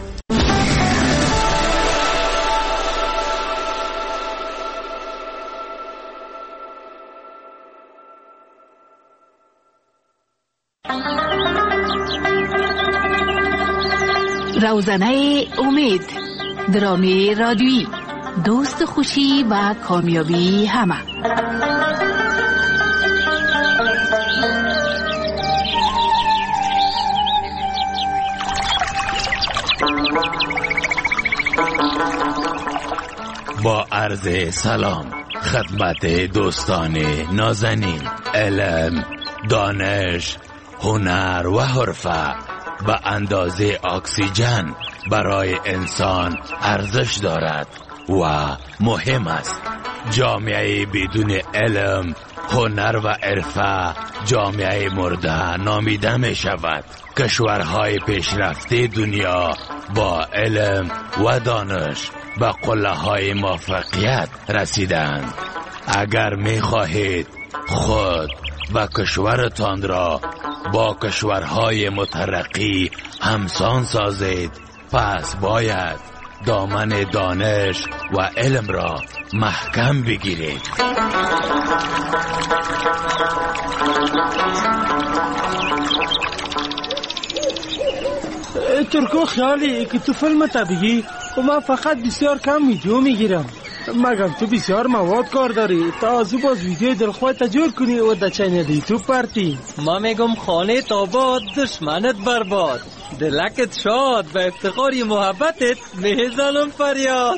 روزنه امید، درامی رادیویی، دوست خوشی و کامیابی همه. با عرض سلام خدمت دوستان نازنین، علم، دانش، هنر و حرفه به اندازه اکسیژن برای انسان ارزش دارد و مهم است. جامعه بدون علم، هنر و حرفه جامعه مرده نامیده می شود. کشورهای پیشرفته دنیا با علم و دانش به قله های موفقیت رسیدند. اگر می خواهید خود و کشورتان را با کشورهای مترقی همسان سازید، پس باید دامن دانش و علم را محکم بگیرید. ترکو خیالی که تو فیلم طبیعی و من فقط بسیار کم ویدیو میگیرم. مگم تو بسیار مواد کار داری تا از او باز ویدیو دلخواه تجور کنی و در چینل یوتیوب پرتی. ما میگم خانه تاباد دشمنت برباد، دلکت شاد به افتخاری محبتت میزنم فریاد.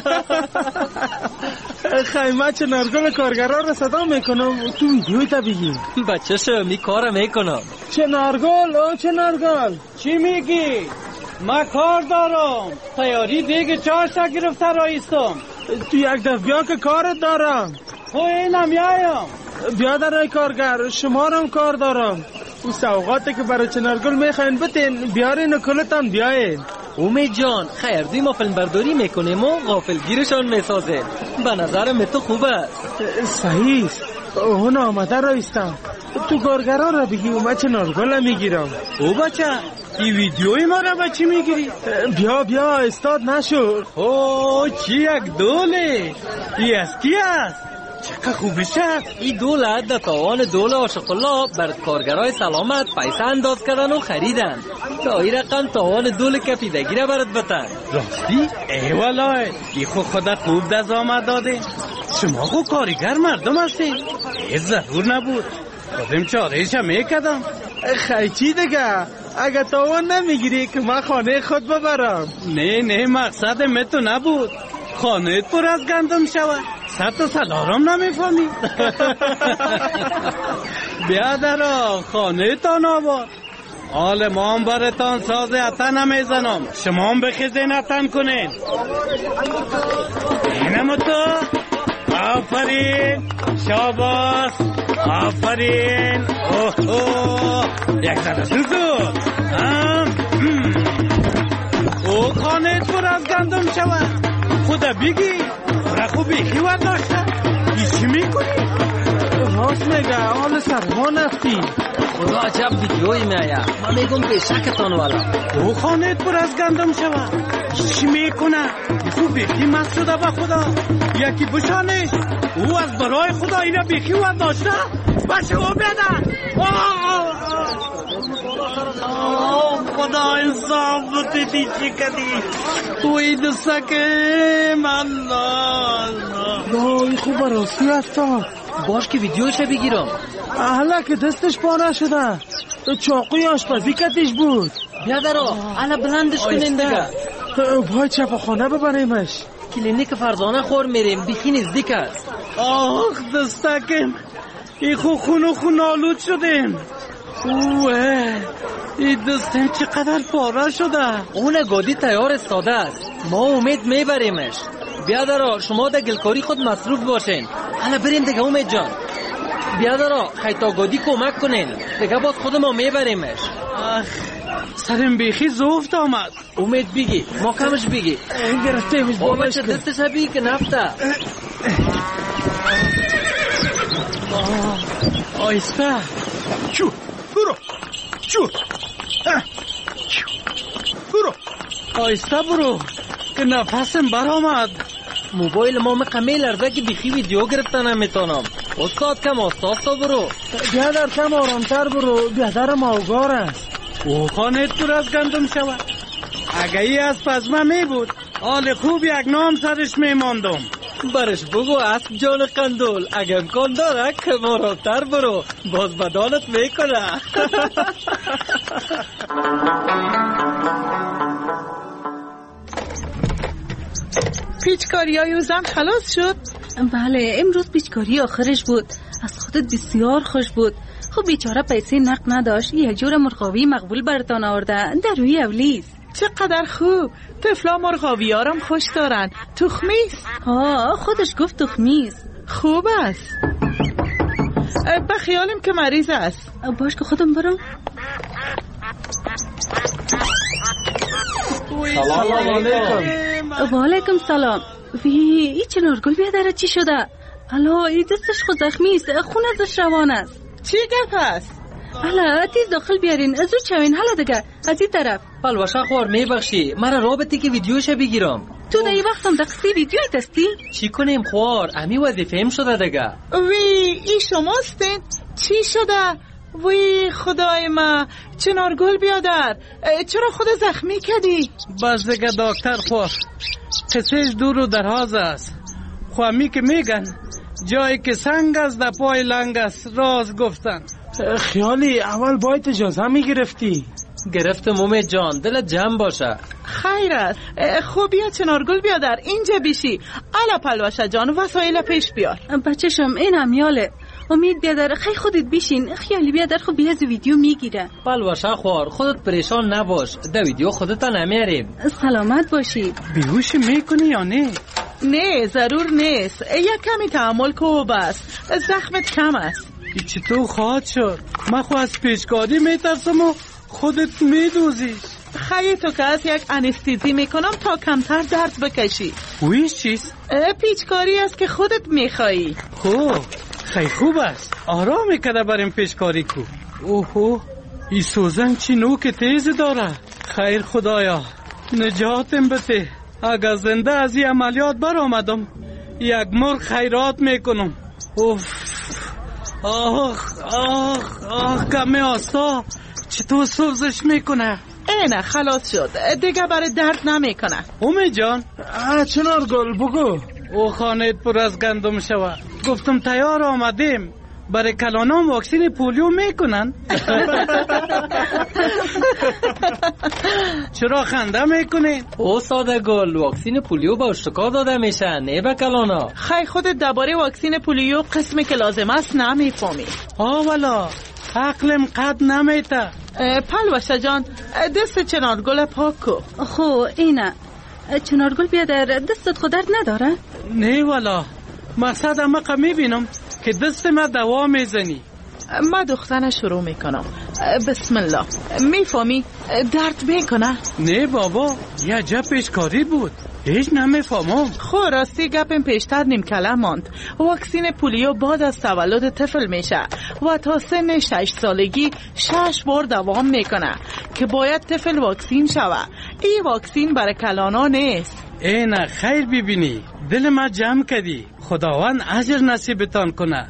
خیمه چه نرگل کارگران را صدا میکنم و تو ویدیوی طبیعی. بچه شو می کارم میکنم. چه نرگل او چه نرگل چی میگی؟ ما کار دارم، تیاری دیگه چاشتا گرفته رایستم. تو یک دفعه بیا که کارت دارم. خو اینم یایم. بیا در کارگر، شما هم کار دارم. اون سوغاتی که برای چنرگل میخواین بتین بیارین و کلتان بیاین. امید جان خیر دوی ما فیلم برداری میکنیم و غافلگیرشان میسازیم. به نظرم تو خوب است. صحیح است. اون آمده رایستم. تو کارگران را بگی اومد چنرگل میگیرم. او بچه این ویدیوی ما را بچه میگیری؟ بیا بیا استاد نشو. اوه چی یک دوله. ای از کی است؟ چقدر خوبی شد. این دولت در تاوان دول عاشق الله بر کارگرای سلامت پیسه انداز کردن و خریدن تا این رقم تاوان دول کپیدگی را برد بتن. راستی؟ ای والله ای خود خدا خوب دست آمد داده. شما خود کارگر مردم هستین؟ ای ضرور نبود، خودم چارهشم میکدم. خیچی دیگه اگه تاوان نمیگیری که من خانه خود ببرم. نه نه مقصد من تو نبود خانه پر از گندم شود. ست و سلارم نمیفهمی. بیادرا خانه تان آباد. آل ما هم برتان ساز اتن نمیزنم، شما هم بخیزین اتن کنین. اینم تو آفرین شاباس آفرین اوه اوه یک زده سوزو او خانه پر از گندم شود خدا بگی را خوبی خیوار داشته ایچی میکنی؟ راست میگه حال سرما نفتی خدا عجب ویدیوی میایه من میگم پیشکتان والا او خانه پر از گندم شود ایچی میکنه خوب بیخی مست شده با خدا یکی بشانش او از برای خدا اینا بیخی ور داشته بشه او بیده خدا انصاف بودی دیچی کدی توی دستکه من وای خوب راستی هستا باش که ویدیوش بگیرم حالا که دستش پاره شده چاقوی آشپزی کتش بود بیادرا حالا بلندش کنین دیگه باید شفاخانه ببریمش کلینیک فرزانه خور میریم بیخی نزدیک است آخ دستکم ای خو خونو خون آلود شدیم اوه این دستم چقدر پاره شده اون گودی تیار استاده است ما امید میبریمش بیادرا شما در گلکاری خود مصروف باشین حالا بریم دیگه امید جان بیادرا خیطا گودی کمک کنین دیگه باز خود ما میبریمش آخ سرم بیخی زفت آمد امید بگی ما کمش بگی این گرفته میش بالش کن دستش بگی که نفته آیسته چو برو چو برو آیسته برو که نفسم برآمد موبایل ما مقمی لرزه که بیخی ویدیو گرفته نمیتونم استاد کم استاد برو بیادر کم آرامتر برو بیادر ماوگار است او خانت پر از گندم شود اگه ای از پزمه می بود حال خوب یک نام سرش می ماندم برش بگو اسب جان قندول اگه امکان داره که مراتر برو باز بدانت میکنه پیچکاری های اوزم خلاص شد؟ بله امروز پیچکاری آخرش بود از خودت بسیار خوش بود خب بیچاره پیسه نقد نداشت یک جور مرغاوی مقبول برتان آورده در روی اولیز چقدر خوب طفلا مرغاوی ها رم خوش دارن تخمیست ها خودش گفت تخمیست خوب است بخیالیم که مریض است باش که خودم برم سلام علیکم و علیکم سلام وی ای چنارگل بیادره چی شده الا ای دستش خود زخمی است خون ازش روان است چی گپ است الا تیز داخل بیارین ازو چوین حالا دیگه از این طرف پلوشا خوار میبخشی مرا رابطی که ویدیوش بگیرم تو در این وقتم دقیقی ویدیوی دستی چی کنیم خوار امی وظیفه هم شده دیگه وی ای شماستین چی شده وی خدای ما چنارگل بیادر چرا خود زخمی کردی بس دیگه دکتر خوار قصهش دور و دراز است خوامی که میگن جایی که سنگ است در پای لنگ است راز گفتن خیالی اول باید اجازه میگرفتی گرفتم امید جان دلت جمع باشه خیر است خوب بیا چنارگل بیادر اینجا بیشی الا پلوشه جان وسایل پیش بیار بچه‌شم این امیاله امید بیادر خیلی خودت بیشین خیالی بیادر خب بیاز ویدیو میگیره پلوشه خوار خودت پریشان نباش در ویدیو خودت نمیاریم سلامت باشی بیهوش میکنی یا نه؟ نه ضرور نیست یک کمی تحمل کو بس زخمت کم است چطور خواهد شد من خو از پیچکاری میترسم و خودت میدوزی خیلی تو که از یک انستیزی میکنم تا کمتر درد بکشی ویش چیست؟ پیچکاری است که خودت میخوایی خوب خیلی خوب است آرام کده بریم پیچکاری کو اوهو ای سوزن چی نوک تیز داره خیر خدایا نجاتم بده اگر زنده از این عملیات بر آمدم یک مرغ خیرات میکنم اوف آخ آخ آخ کمی آسا چطور سوزش میکنه اینه خلاص شد دیگه برای درد نمیکنه اومی جان چنارگل بگو او خانه پر از گندم شود گفتم تیار آمدیم برای کلانام واکسین پولیو میکنن چرا خنده میکنین؟ او ساده گل واکسین پولیو با اشتکار داده میشه نه به کلانا خیلی خودت درباره واکسین پولیو قسمی که لازم است نمیفهمی آه والا عقلم قد نمیته پلوشه جان دست چنارگل پاک کو خو اینه چنارگل بیادر دستت خود درد نداره؟ نه والا مقصد امقا میبینم که دست ما دوا میزنی. ما دختنه شروع میکنم. بسم الله. میفهمی درد میکنه؟ نه بابا، یه جا پیشکاری بود، هیچ نمیفهمم. خو راستی گپم پیشتر نیم کلم ماند. واکسین پولیو بعد از تولد طفل میشه و تا سن شش سالگی شش بار دوام میکنه که باید طفل واکسین شوه. این واکسین برای کلانا نیست. اینا خیر ببینی، دل ما جمع کردی. خداوند اجر نصیبتان کنه.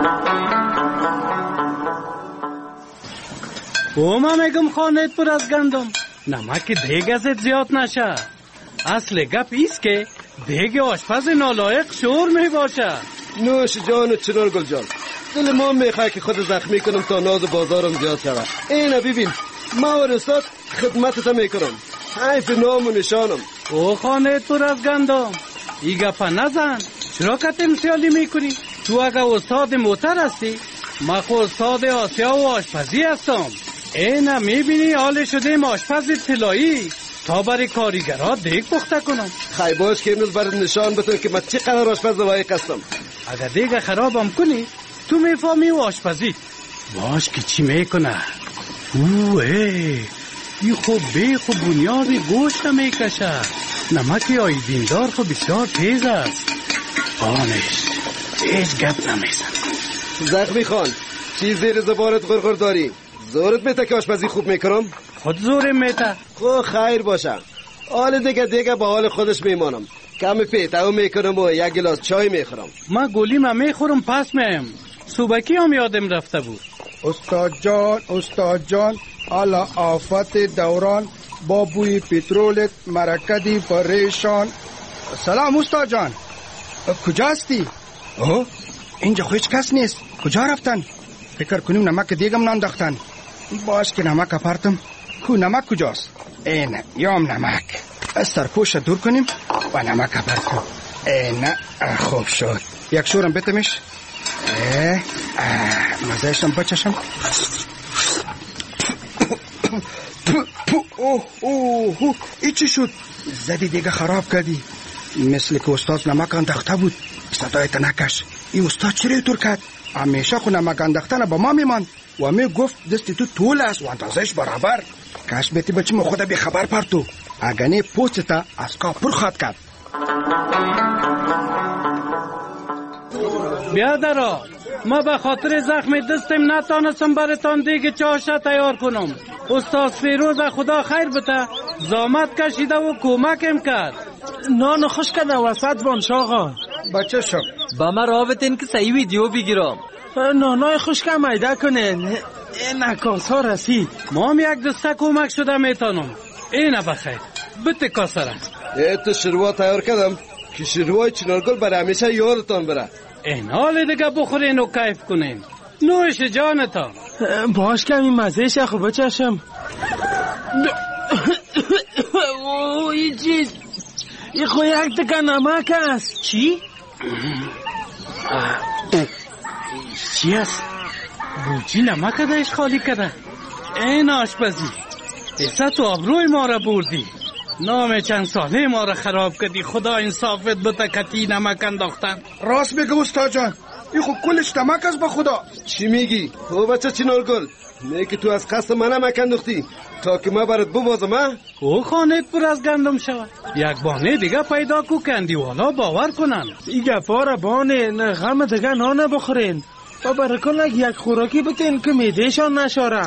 او ما میگم خانت پر از گندم، نمک دیگ ازت زیاد نشه. اصل گپ ایست که دیگ آشپز نالایق شور می باشه. نوش جان و چنار گل جان، دل ما میخواه که خود زخمی کنم تا ناز بازارم زیاد شود. اینه ببین، ما و رسات خدمتتا میکنم، حیف نام و نشانم. او خانت پر از گندم، ای گپا نزن. چرا که تمثالی میکنی؟ تو اگه استاد موتر هستی، ما خود استاد آسیا و آشپزی هستم. اینا میبینی حال شده آشپز طلایی تا برای کاریگرها دیگ پخته کنم. خیلی باش که امروز برات نشان بدم که من چقدر آشپز لایق هستم. اگر دیگ خرابم کنی تو میفهمی و آشپزی باش که چی میکنه. اوه ای این خوب بی خوب بنیادی گوشت میکشه. نمک آیدیندار خوب بسیار تیز است. آنش هیچ گپ نمیزن. زخمی خان چی زیر زبانت غرغر داری؟ زورت میته که آشپزی خوب میکنم؟ خود زورم میته. خب خیر باشه، حال دیگه دیگه با حال خودش میمانم. کمی پیتاو میکنم و یک گلاس چای میخورم. ما گلیم میخورم پس میم. صوبکی هم یادم رفته بود. استاد جان استاد جان حالا آفت دوران با بوی پترولت مرکدی پریشان. سلام استاد جان، کجاستی؟ اوه اینجا خو هیچ کس نیست. کجا رفتن؟ فکر کنیم نمک دیگم نانداختن. باش که نمک اپرتم. کو نمک کجاست؟ این یام نمک. از سرپوش دور کنیم و نمک اپرتم. این خوب شد. یک شورم بتمش. مزهشم بچشم. اوه اوه ای چی شد؟ زدی دیگه خراب کردی. مثل که استاد نمک انداخته بود. صدایت نکش. ای استاد چرا طور کرد؟ همیشه خو نمک انداختن با ما میمان و می گفت دستی تو طول است و اندازش برابر. کاش بیتی بچه ما خود بی خبر پرتو. اگنی پوستا از کا پر خواهد کرد. بیادرا ما به خاطر زخم دستم نتانستم براتان دیگه چاشه تیار کنم. استاد فیروز خدا خیر بته زامت کشیده و کمکم کرد. نان خوش کنه وسط بانش آقا. بچه شب با ما رابطین که صحیح ویدیو بگیرم. نانای خوش که میده کنین. این نکاس ها رسید. ما هم یک دسته کمک شده میتانم. اینه بخیر بته کاسره. ایتو شروع تیار کردم که شروع چنارگل برای همیشه یادتان بره. این حال دیگه بخورین و کیف کنین. نوش جانتان. باش کمی مزهش خوب بچشم. اوه این چیز این خو یک دکه نمک است. چی؟ چی است؟ بوچی نمک دایش خالی کرده. این آشپزی عزت و آبروی ما را بردی. نام چند ساله ما را خراب کردی. خدا انصافت بده کتی نمک انداختن. راست میگه استاد جان، این خود کلش نمک است. به خدا چی میگی؟ او بچه چنارگل نه که تو از قصد من نمک انداختی تا که ما برات ببازم ها؟ او خانت پر از گندم شود. یک بانه دیگه پیدا کو کندی والا باور کنن. این گپا را بانه نه غم دیگه نانه بخورین و برکن یک خوراکی بتین که میدهشان نشاره.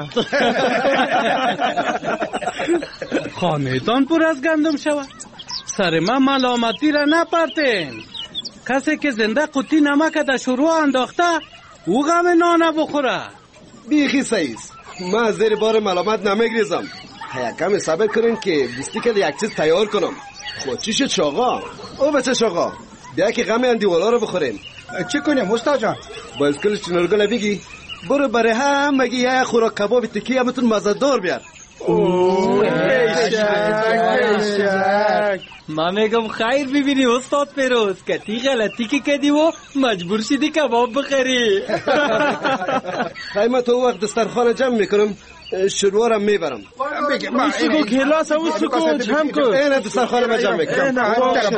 خانهتان پر از گندم شود. سر من ملامتی را نپرتین. کسی که زنده قطی نمک در شروع انداخته او غم نانه بخوره. بیخی سعیست، من از زیر بار ملامت نمیگریزم. یک کمی صبر کنین که دیستی که یک چیز تیار کنم. خود چی شد شاقا؟ او بچه شاقا بیا که غم اندیوالا رو بخوریم. چی کنیم استاد جان؟ با اسکل چنارگل بگی برو برای هم مگی یک خوراک کباب تکی همتون مزدار بیار. اوه من میگم خیر ببینی استاد فیروز که تی غلطی که کردی و مجبور شدی کباب بخری. خیمه تو وقت دسترخوان جمع میکنم شروارم میبرم. سکو کلاس او سکو جمع کن. اینه دسترخوان ما جمع میکنم.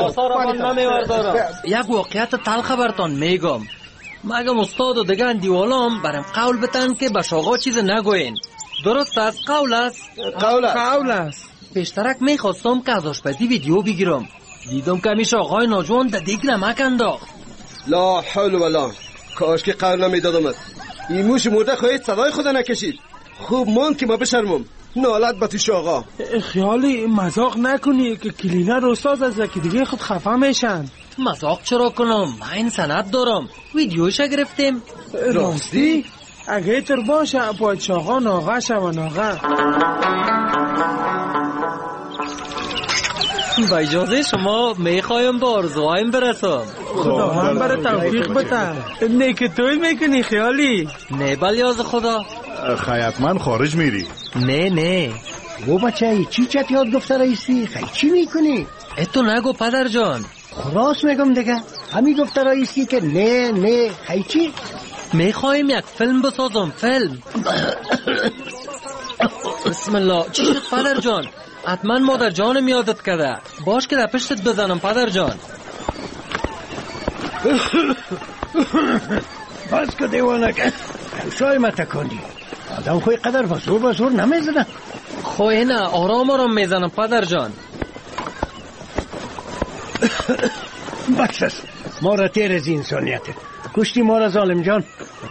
یک واقعیت تلخ برتان میگم. مگم استاد و دیگه اندیوالام برم قول بتن که باش آقا چیز نگوین. درست است؟ قول است؟ قول است. قول است. پیشترک میخواستم که از آشپزی ویدیو بگیرم. دیدم که میشه آقای ناجوان در دیگ نمک انداخت. لا حول ولا کاش که قول نمیدادمت. این موش مرده خواهید صدای خدا نکشید. خوب ماند که ما بشرمم. نالت با توش آقا. خیالی مزاق نکنی که کلینر استاد از یکی دیگه خود خفه میشن. مزاق چرا کنم؟ من این سند دارم. ویدیوش گرفتیم. راستی؟ اگه تر باشه باید شاقا ناغه شو ناغه. با اجازه شما میخوایم با آرزوهایم برسم. خدا هم برای توفیق بتن. نه که توی میکنی خیالی؟ نه بلیاز خدا. خیاطمن خارج میری؟ نه نه. او بچه چی چت یاد گفته رئیسی؟ خیلی چی میکنی؟ اتو نگو پدر جان. خلاص میگم دیگه. همی گفته رئیسی که نه نه خیلی چی؟ میخوایم یک فیلم بسازم. فیلم. بسم الله. چی شد پدر جان؟ حتما مادر جانم یادت کرده. باش که در پشتت بزنم پدر جان. باز که دیوانه که شای ما تکندی. آدم خوی قدر وزور وزور نمیزنه. خوی نه آرام آرام میزنم پدر جان. بخشست ما را تیر از انسانیت کشتی ما را ظالم جان.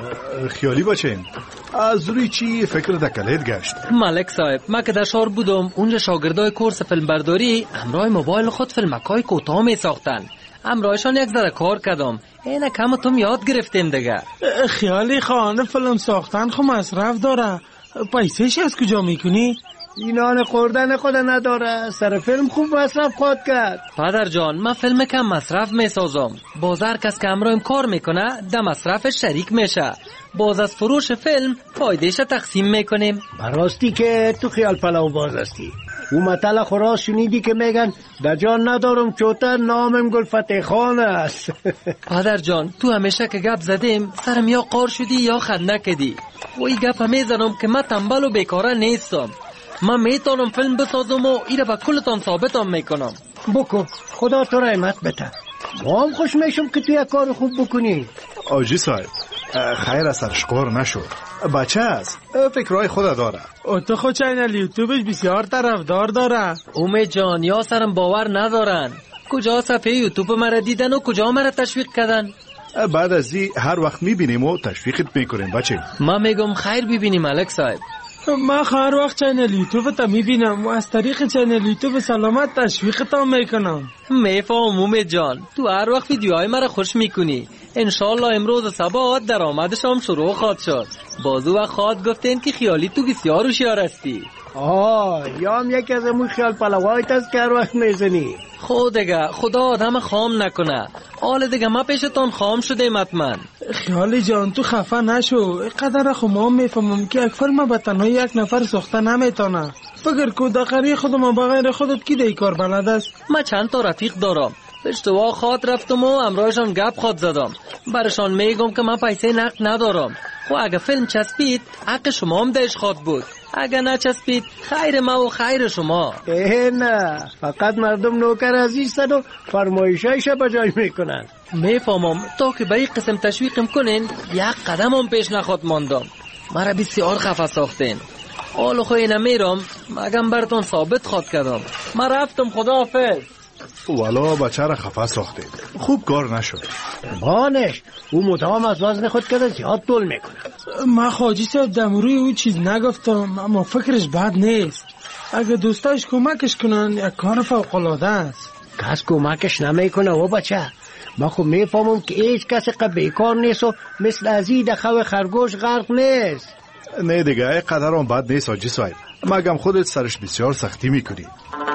خیالی بچین از روی چی فکر دکلت گشت؟ ملک صاحب ما که در شهر بودم اونجا شاگردای کورس فیلم برداری همراه موبایل خود فیلمکای کوتاه می ساختن. همراهشان یک ذره کار کردم. اینه کم تم یاد گرفتیم دیگه. خیالی خانه فیلم ساختن خو مصرف داره. پیسهش از کجا میکنی؟ اینان خوردن خود نداره. سر فیلم خوب مصرف خود کرد. پدر جان من فیلم کم مصرف میسازم. باز هر کس که همراهم کار میکنه در مصرفش شریک میشه. باز از فروش فیلم فایدهش تقسیم میکنیم. براستی که تو خیال پلو باز هستی. او مطلع خوراس شنیدی که میگن در جان ندارم چوتر نامم گل فتح خان است. پدر جان تو همیشه که گپ زدیم سرم یا قار شدی یا خنده کدی. و این گپ میزنم که من تنبل و بیکاره نیستم. من میتونم فیلم بسازم و ایره با کلتان ثابتم میکنم. بکن خدا تو رحمت بده. ما هم خوش میشم که تو یک کار خوب بکنی. آجی صاحب خیر از سرشکار نشد. بچه است فکرهای خود داره. او تو خود چینل یوتیوبش بسیار طرفدار داره. امید جان یا سرم باور ندارن. کجا صفحه یوتیوب مرا دیدن و کجا مرا تشویق کردن؟ بعد از این هر وقت میبینیم و تشویقت میکنیم بچه. ما میگم خیر ببینیم ملک صاحب. من هر وقت چینل یوتیوب تا میبینم و از طریق چینل یوتیوب سلامت تشویق تا میکنم. میفهم امید جان تو هر وقت ویدیوهای مرا خوش میکنی. انشالله امروز صبح درآمدش هم شروع خواهد شد. بازو و خواهد گفتین که خیالی تو بسیار هوشیار هستی. آه یا هم یکی از امون خیال پلوایت است که هر وقت میزنی. خود دیگه خدا آدم خام نکنه. حال دیگه ما پیشتان خام شده مطمئن. خیالی جان تو خفه نشو. قدر خما میفهمم که یک فیلم به تنها یک نفر ساخته نمیتونه. فکر کو دقیقی خودم بغیر خودت کی دی کار بلد است؟ من چند تا رفیق دارم. اشتباه خواد رفتم و همراهشان گپ خواد زدم. برشان میگم که من پیسه نقد ندارم. خب اگه فیلم چسبید حق شما هم دهش خواد بود. اگه نچسبید خیر ما و خیر شما. اه نه فقط مردم نوکر عزیزن و فرمایشایش بجای میکنن. میفهمم تا که به این قسم تشویقم کنین یک قدم هم پیش نخواد ماندم. مرا بسیار خفه ساختین. حالا خو اینه میرم مگم براتون ثابت خواد کردم. من رفتم خداحافظ. والا بچه را خفه ساختید. خوب کار نشد. بانش او مدام از وزن خود کرده زیاد طول میکنه. من خواجی صاحب دمروی او چیز نگفتم اما فکرش بد نیست. اگه دوستاش کمکش کنن یک کار فوق العاده است. کس کمکش نمیکنه و بچه. من خب میفهمم که هیچ کسی که بیکار نیست و مثل ازی دخواه خرگوش غرق نیست. نه دیگه ای قدر هم بد نیست آجی صاحب. مگم خودت سرش بسیار سختی میکنی.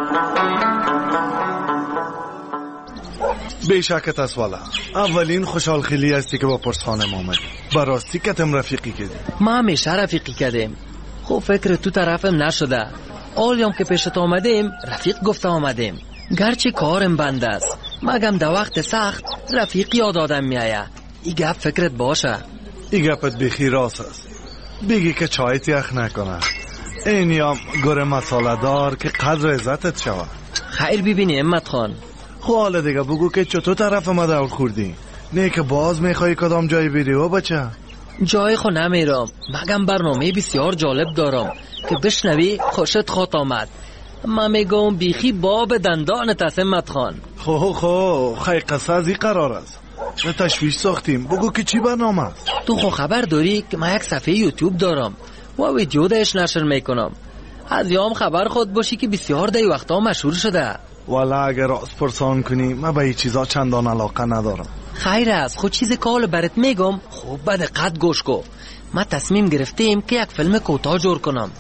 بیشکت است والا. اولین خوشحال خیلی هستی که با پرسخانم آمدی. براستی کتم رفیقی کردی. ما همیشه رفیقی کردیم. خب فکر تو طرفم نشده. آلیام که پیشت آمدیم رفیق گفته آمدیم. گرچه کارم بند است مگم در وقت سخت رفیق یاد آدم میآید. ای گپ فکرت باشه. ای گپت بخی راست است. بگی که چایت یخ نکنه. اینیام گره مساله دار که قدر عزتت شود. خیر ببینی امت خان. خب حالا دیگه بگو که چطور طرف ما دور خوردی؟ نه که باز میخوایی کدام جای بری و بچه؟ جای خو نمیرم مگم برنامه بسیار جالب دارم که بشنوی خوشت خواد آمد. من میگم بیخی باب دندانت است امت خان. خو خو خیلی قصه از این قرار است. تشویش ساختیم. بگو که چی برنامه؟ تو خو خبر داری که من یک صفحه یوتیوب دارم و ویدیو دهش نشر میکنم. از یام خبر خود باشی که بسیار دی وقتا مشهور شده. والا اگر راست پرسان کنی من به این چیزا چندان علاقه ندارم. خیر است. خود چیز کال برات میگم خوب به دقت گوش کو. من تصمیم گرفتیم که یک فیلم کوتاه جور کنم.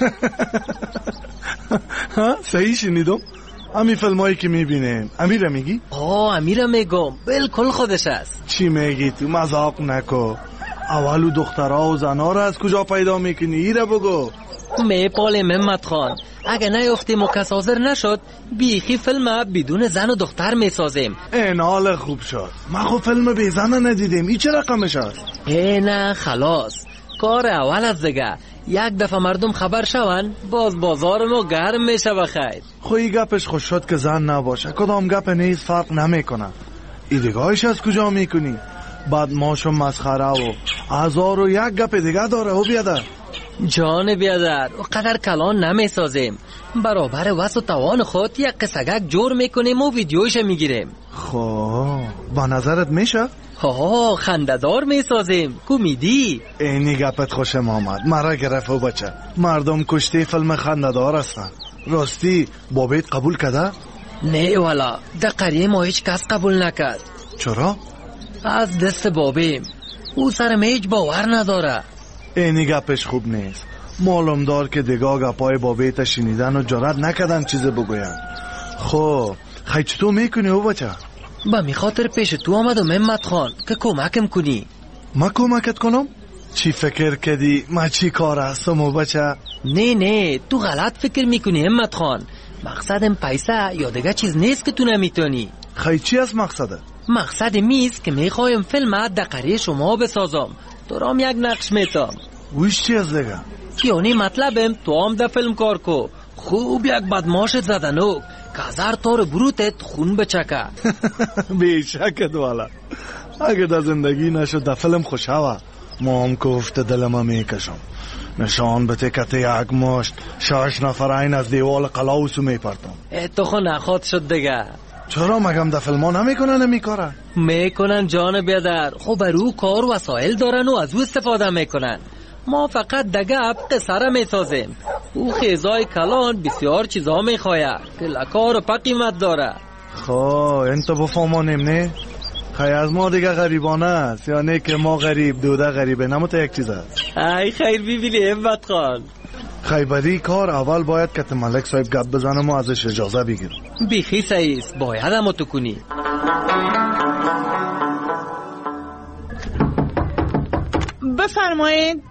ها صحیح شنیدم. امی فیلمایی که میبینیم امیره میگی؟ آه امیره میگم بالکل خودش است. چی میگی تو؟ مذاق نکو. اولو دخترها و زنها را از کجا پیدا میکنی؟ ایره بگو. میپاله محمد خان اگه نیفتیم و کس حاضر نشد بیخی فیلم بدون زن و دختر میسازیم. این حال خوب شد. من خب فیلم بی زن ندیدیم. این چه رقمش است؟ نه خلاص کار اول از دیگه. یک دفعه مردم خبر شون باز بازار ما گرم میشه. بخیر خوی گپش خوش شد که زن نباشه. کدام گپ نیست فرق نمیکنه. ایدگاهش از کجا میکنی؟ بعد ماشو مسخره و هزار و یک گپ دیگه داره. او بیادر جان بیادر و قدر کلان نمیسازیم. برابر وس و توان خود یک قصگک جور میکنیم و ویدیوش میگیریم. خب با نظرت میشه؟ ها خنددار میسازیم. کمیدی. اینی گپت خوشم آمد. مرا گرفت و بچه. مردم کشتی فیلم خنددار هستن. راستی بابیت قبول کده؟ نه والا در قریه ما هیچ کس قبول نکرد. چرا؟ از دست بابیم. او سرم هیچ باور نداره. اینی گپش خوب نیست. معلوم دار که دیگه گپای بابیت شنیدن و جرات نکردن چیز بگوین. خب خیلی چطور میکنی او بچه؟ با می خاطر پیش تو آمدم محمد خان که کمکم کنی. ما کمکت کنم؟ چی فکر کردی؟ ما چی کار هستم او بچه؟ نه نه تو غلط فکر میکنی محمد خان. مقصدم پیسه یا دیگه چیز نیست که تو نمیتونی. خیلی چی از مقصده؟ مقصد میست که میخوایم فیلم در قریه شما بسازم. دارم یک نقش میتم. ویش چی از دیگه؟ یعنی مطلبم تو هم در فیلم کار کو. خوب یک بدماشت زدنو که هزار طور بروتت خون بچکه. بیشکت والا. اگه در زندگی نشد در فیلم خوشاوه ما هم کفت دلم میکشم. نشان بده که یک مشت شش نفر این از دیوال قلاوسو میپرتم. تو خو نخواد شد دیگه. چرا مگم در فیلم ها نمیکنن نمیکارن؟ میکنن جان بیادر. خب برو کار وسایل دارن و از او استفاده میکنن. ما فقط دگب قصره میسازیم. او خیزای کلان بسیار چیزا میخواید که لکار و پا قیمت داره. خب این تو بفهمانیم نه؟ خیلی از ما دیگه غریبانه است یا نه که ما غریب دوده غریبه نموتا یک چیز است. ای خیر ببینی همت خان. خیبری کار اول باید که ملک صاحب گپ بزنم و ازش اجازه بگیرم. بیخی سعیست باید همو تو کنی. بفرمایید.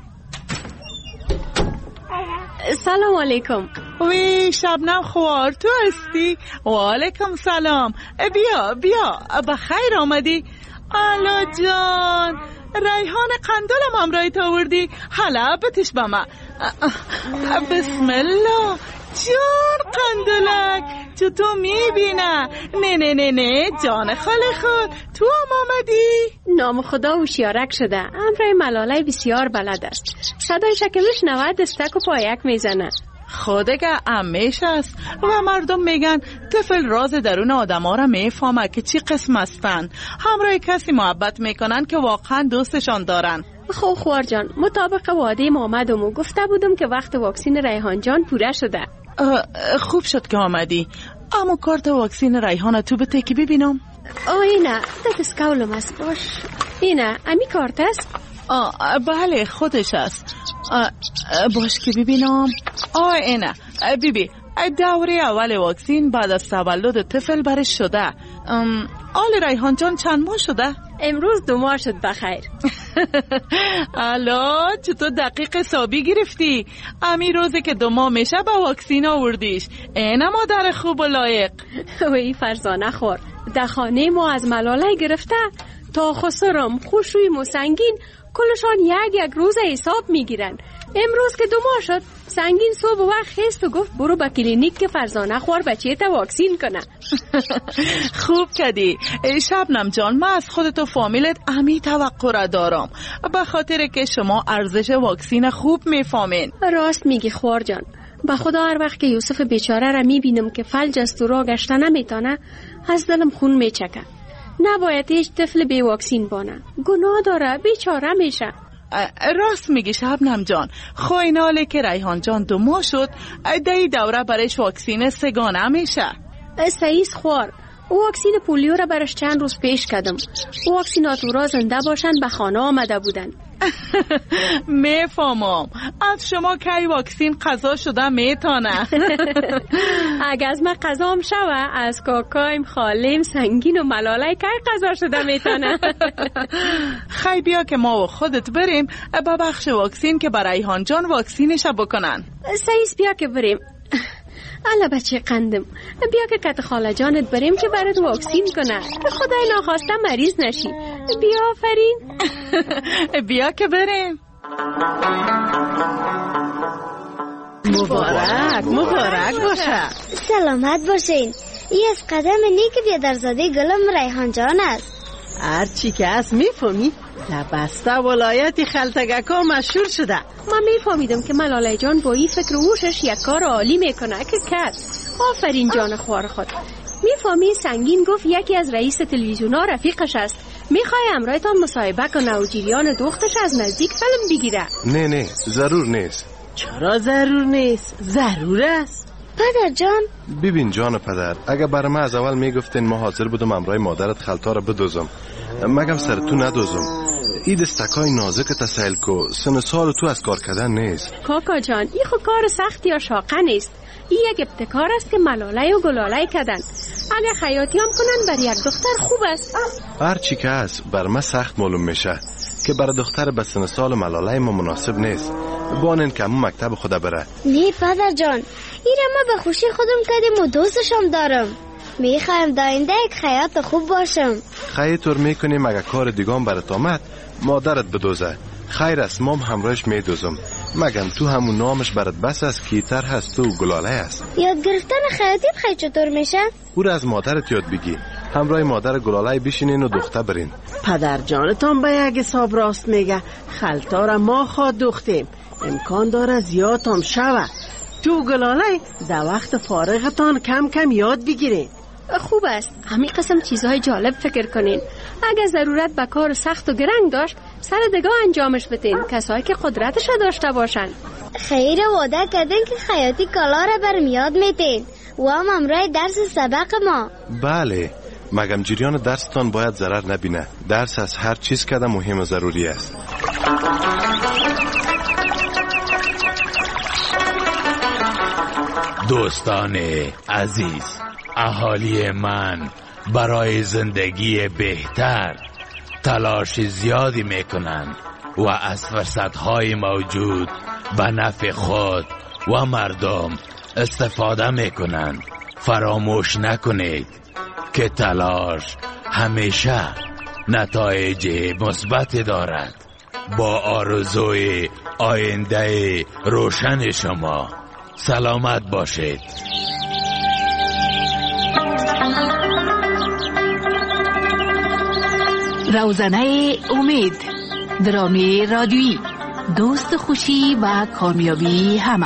سلام علیکم. وی شبنم خوار تو هستی؟ و علیکم سلام. بیا بیا بخیر آمدی. الا جان ریحان قندلم همراهی تا وردی. حالا بتش با ما. بسم الله جان قندلک چو تو میبینه. نه نه نه نه جان خاله خود تو هم آمدی؟ نام خدا هوشیارک شده. امرای ملاله بسیار بلد است. صدای شکلش نود دستک و پایک میزنه. خودگه امیش است و مردم میگن طفل راز درون آدم ها را میفهمه که چی قسم هستن. همراه کسی محبت میکنن که واقعا دوستشان دارن. خب خوار جان مطابق وعده آمدم و گفته بودم که وقت واکسین ریحان جان پوره شده. خوب شد که آمدی. اما کارت واکسین ریحان تو بته که ببینم. آه اینه دکس کولم است. باش اینه امی کارت است. آه بله خودش است. باش که ببینم. آه اینه بیبی دوره اول واکسین بعد از تولد طفل برش شده. آل ریحان جان چند ماه شده؟ امروز دو ماه شد. بخیر. الا چطور دقیق حسابی گرفتی؟ امی روزی که دو ماه میشه با واکسین آوردیش. اینه مادر خوب و لایق. وی فرزانه خور در خانه ما از ملاله گرفته تا خسرم خوشویم و سنگین کلشان یک یک روز حساب میگیرن. امروز که دو ماه شد سنگین صبح وقت خیست و گفت برو با کلینیک که فرزانه خوار بچه تا واکسین کنه. خوب کردی. شبنم جان، من از خودت و فامیلت امی توقع را دارم به خاطر که شما ارزش واکسین خوب میفهمین. راست میگی خوار جان. به خدا هر وقت که یوسف بیچاره را میبینم که فلج است و راه گشته نمیتونه از دلم خون میچکه. نباید هیچ طفل بی واکسین بانه. گناه داره، بیچاره میشه. راست میگی شبنم جان. خویناله که ریحان جان دو ماه شد دی دوره برش واکسین سگانه میشه. سعیس خوار واکسین پولیو را برش چند روز پیش کردم. واکسیناتورا زنده باشن به خانه آمده بودن. میفهمم. از شما کی واکسین قضا شده میتونه. اگه از من قضام شوه از کاکایم خالیم سنگین و ملاله کی قضا شده میتونه. خی بیا که ما و خودت بریم با بخش واکسین که برای ریحان جان واکسینش بکنن. سعیس بیا که بریم. الا بچه قندم، بیا که کت خاله جانت بریم که برات واکسین کنه. خدای ناخواسته مریض نشی. بیا آفرین. بیا که بریم. مبارک مبارک باشه. سلامت باشین. این از قدم نیک بیادرزاده گلم ریحان جان است. هر چی که از میفهمی در بسته ولایت خلتگکا مشهور شده. من میفهمیدم که ملاله جان با این فکر ووشش یک کار عالی میکنه که کرد. آفرین جان خوار خود. میفهمی سنگین گفت یکی از رئیس تلویزیونا رفیقش است. میخوای امرایتان مصاحبه کنه و جریان دخترش از نزدیک فیلم بگیره. نه نه ضرور نیست. چرا ضرور نیست؟ ضرور است. پدر جان ببین جان پدر، اگه برای من از اول میگفتین ما حاضر بودم امرای مادرت خلطا رو بدوزم، مگم سر تو ندوزم. این دستکای نازک تسهیل کو، سن سال تو از کار کردن نیست. کاکا جان این خو کار سخت یا شاقه نیست. این یک ابتکار است که ملاله و گلاله کردن. اگه خیاطی هم کنن بر یک دختر خوب است. هر چی که است بر من سخت معلوم میشه که برای دختر به سن سال ملاله ما مناسب نیست. بانن که همون مکتب خدا بره. نه پدر جان، این ما به خوشی خودم کردیم و دوستشم دارم. میخوایم داینده یک خیاط خوب باشم. خیلی طور میکنیم اگه کار دیگام برات آمد مادرت بدوزه. خیر است مام همراهش میدوزم، مگم تو همون نامش برات بس است کیتر هست و گلاله است. یاد گرفتن خیاطی خیلی چطور میشه؟ او را از مادرت یاد بگی، همراه مادر گلاله بشینین و دختر برین. پدر جانتان به یک حساب راست میگه. خلطا را ما خواد دوختیم، امکان داره زیادم شوه. تو گلاله در وقت فارغتان کم کم یاد بگیرین. خوب است همین قسم چیزهای جالب فکر کنین. اگه ضرورت به کار سخت و گرنگ داشت سر دگاه انجامش بدین، کسایی که قدرتش داشته باشن. خیر وعده کردین که خیاطی کالا را برم یاد میتین و هم امرای درس سبق ما. بله، مگم جریان درستان باید ضرر نبینه. درس از هر چیز که مهم و ضروری است. دوستان عزیز، اهالی من برای زندگی بهتر تلاش زیادی میکنند و از فرصتهای موجود به نفع خود و مردم استفاده میکنند. فراموش نکنید که تلاش همیشه نتایج مثبت دارد. با آرزوی آینده روشن شما سلامت باشید. روزنه امید، درامی رادیویی، دوست خوشی و کامیابی همه.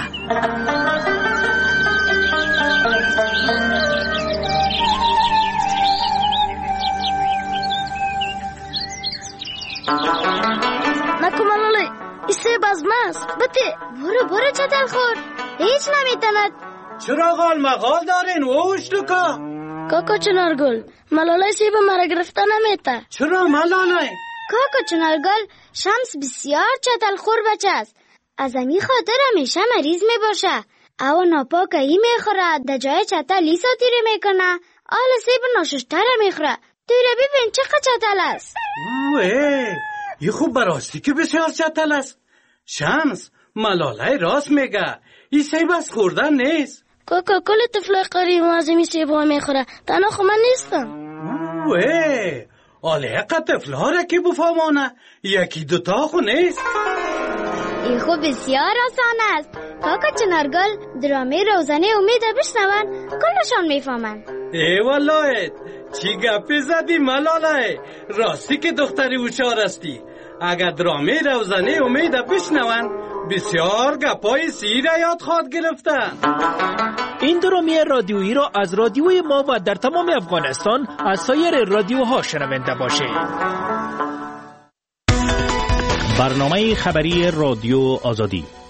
نکو ملاله ایسه بازماست. بته برو برو چطل خور، هیچ نمیتند. چرا غال مغال دارین ووش لکا؟ کاکا چنارگل ملاله سیب مرا گرفته نمیته. چرا ملاله؟ کاکا چنارگل شمس بسیار چطل خور بچه است. از امی خاطر همیشه مریض می باشه. او ناپاک ای میخوره، در جای چطل لیسا تیره میکنه. آل سیب ناششتره میخوره. تیره ببین چقدر چطل است. اوه این خوب براستی که بسیار چتل است. شمس، ملاله راست میگه، این سیب از خوردن نیست. کاکا کل طفلای قریب معظمی سیب ها میخوره، تنها خو من نیستم. اوه آلیقه طفلها را که بفهمانه، یکی دوتا خو نیست. این خو بسیار آسان است. کاکا چنارگل درامه روزانه امید بشنون کلشان میفهمن. ای والله چی گپی زدی ملاله، راستی که دختری هوشیار استی. اگر درامه روزانه امید بشنون بسیار گپای سیر یاد خواهد گرفتن. این درامه رادیویی را از رادیوی ما و در تمام افغانستان از سایر رادیوها شنونده باشید. برنامه خبری رادیو آزادی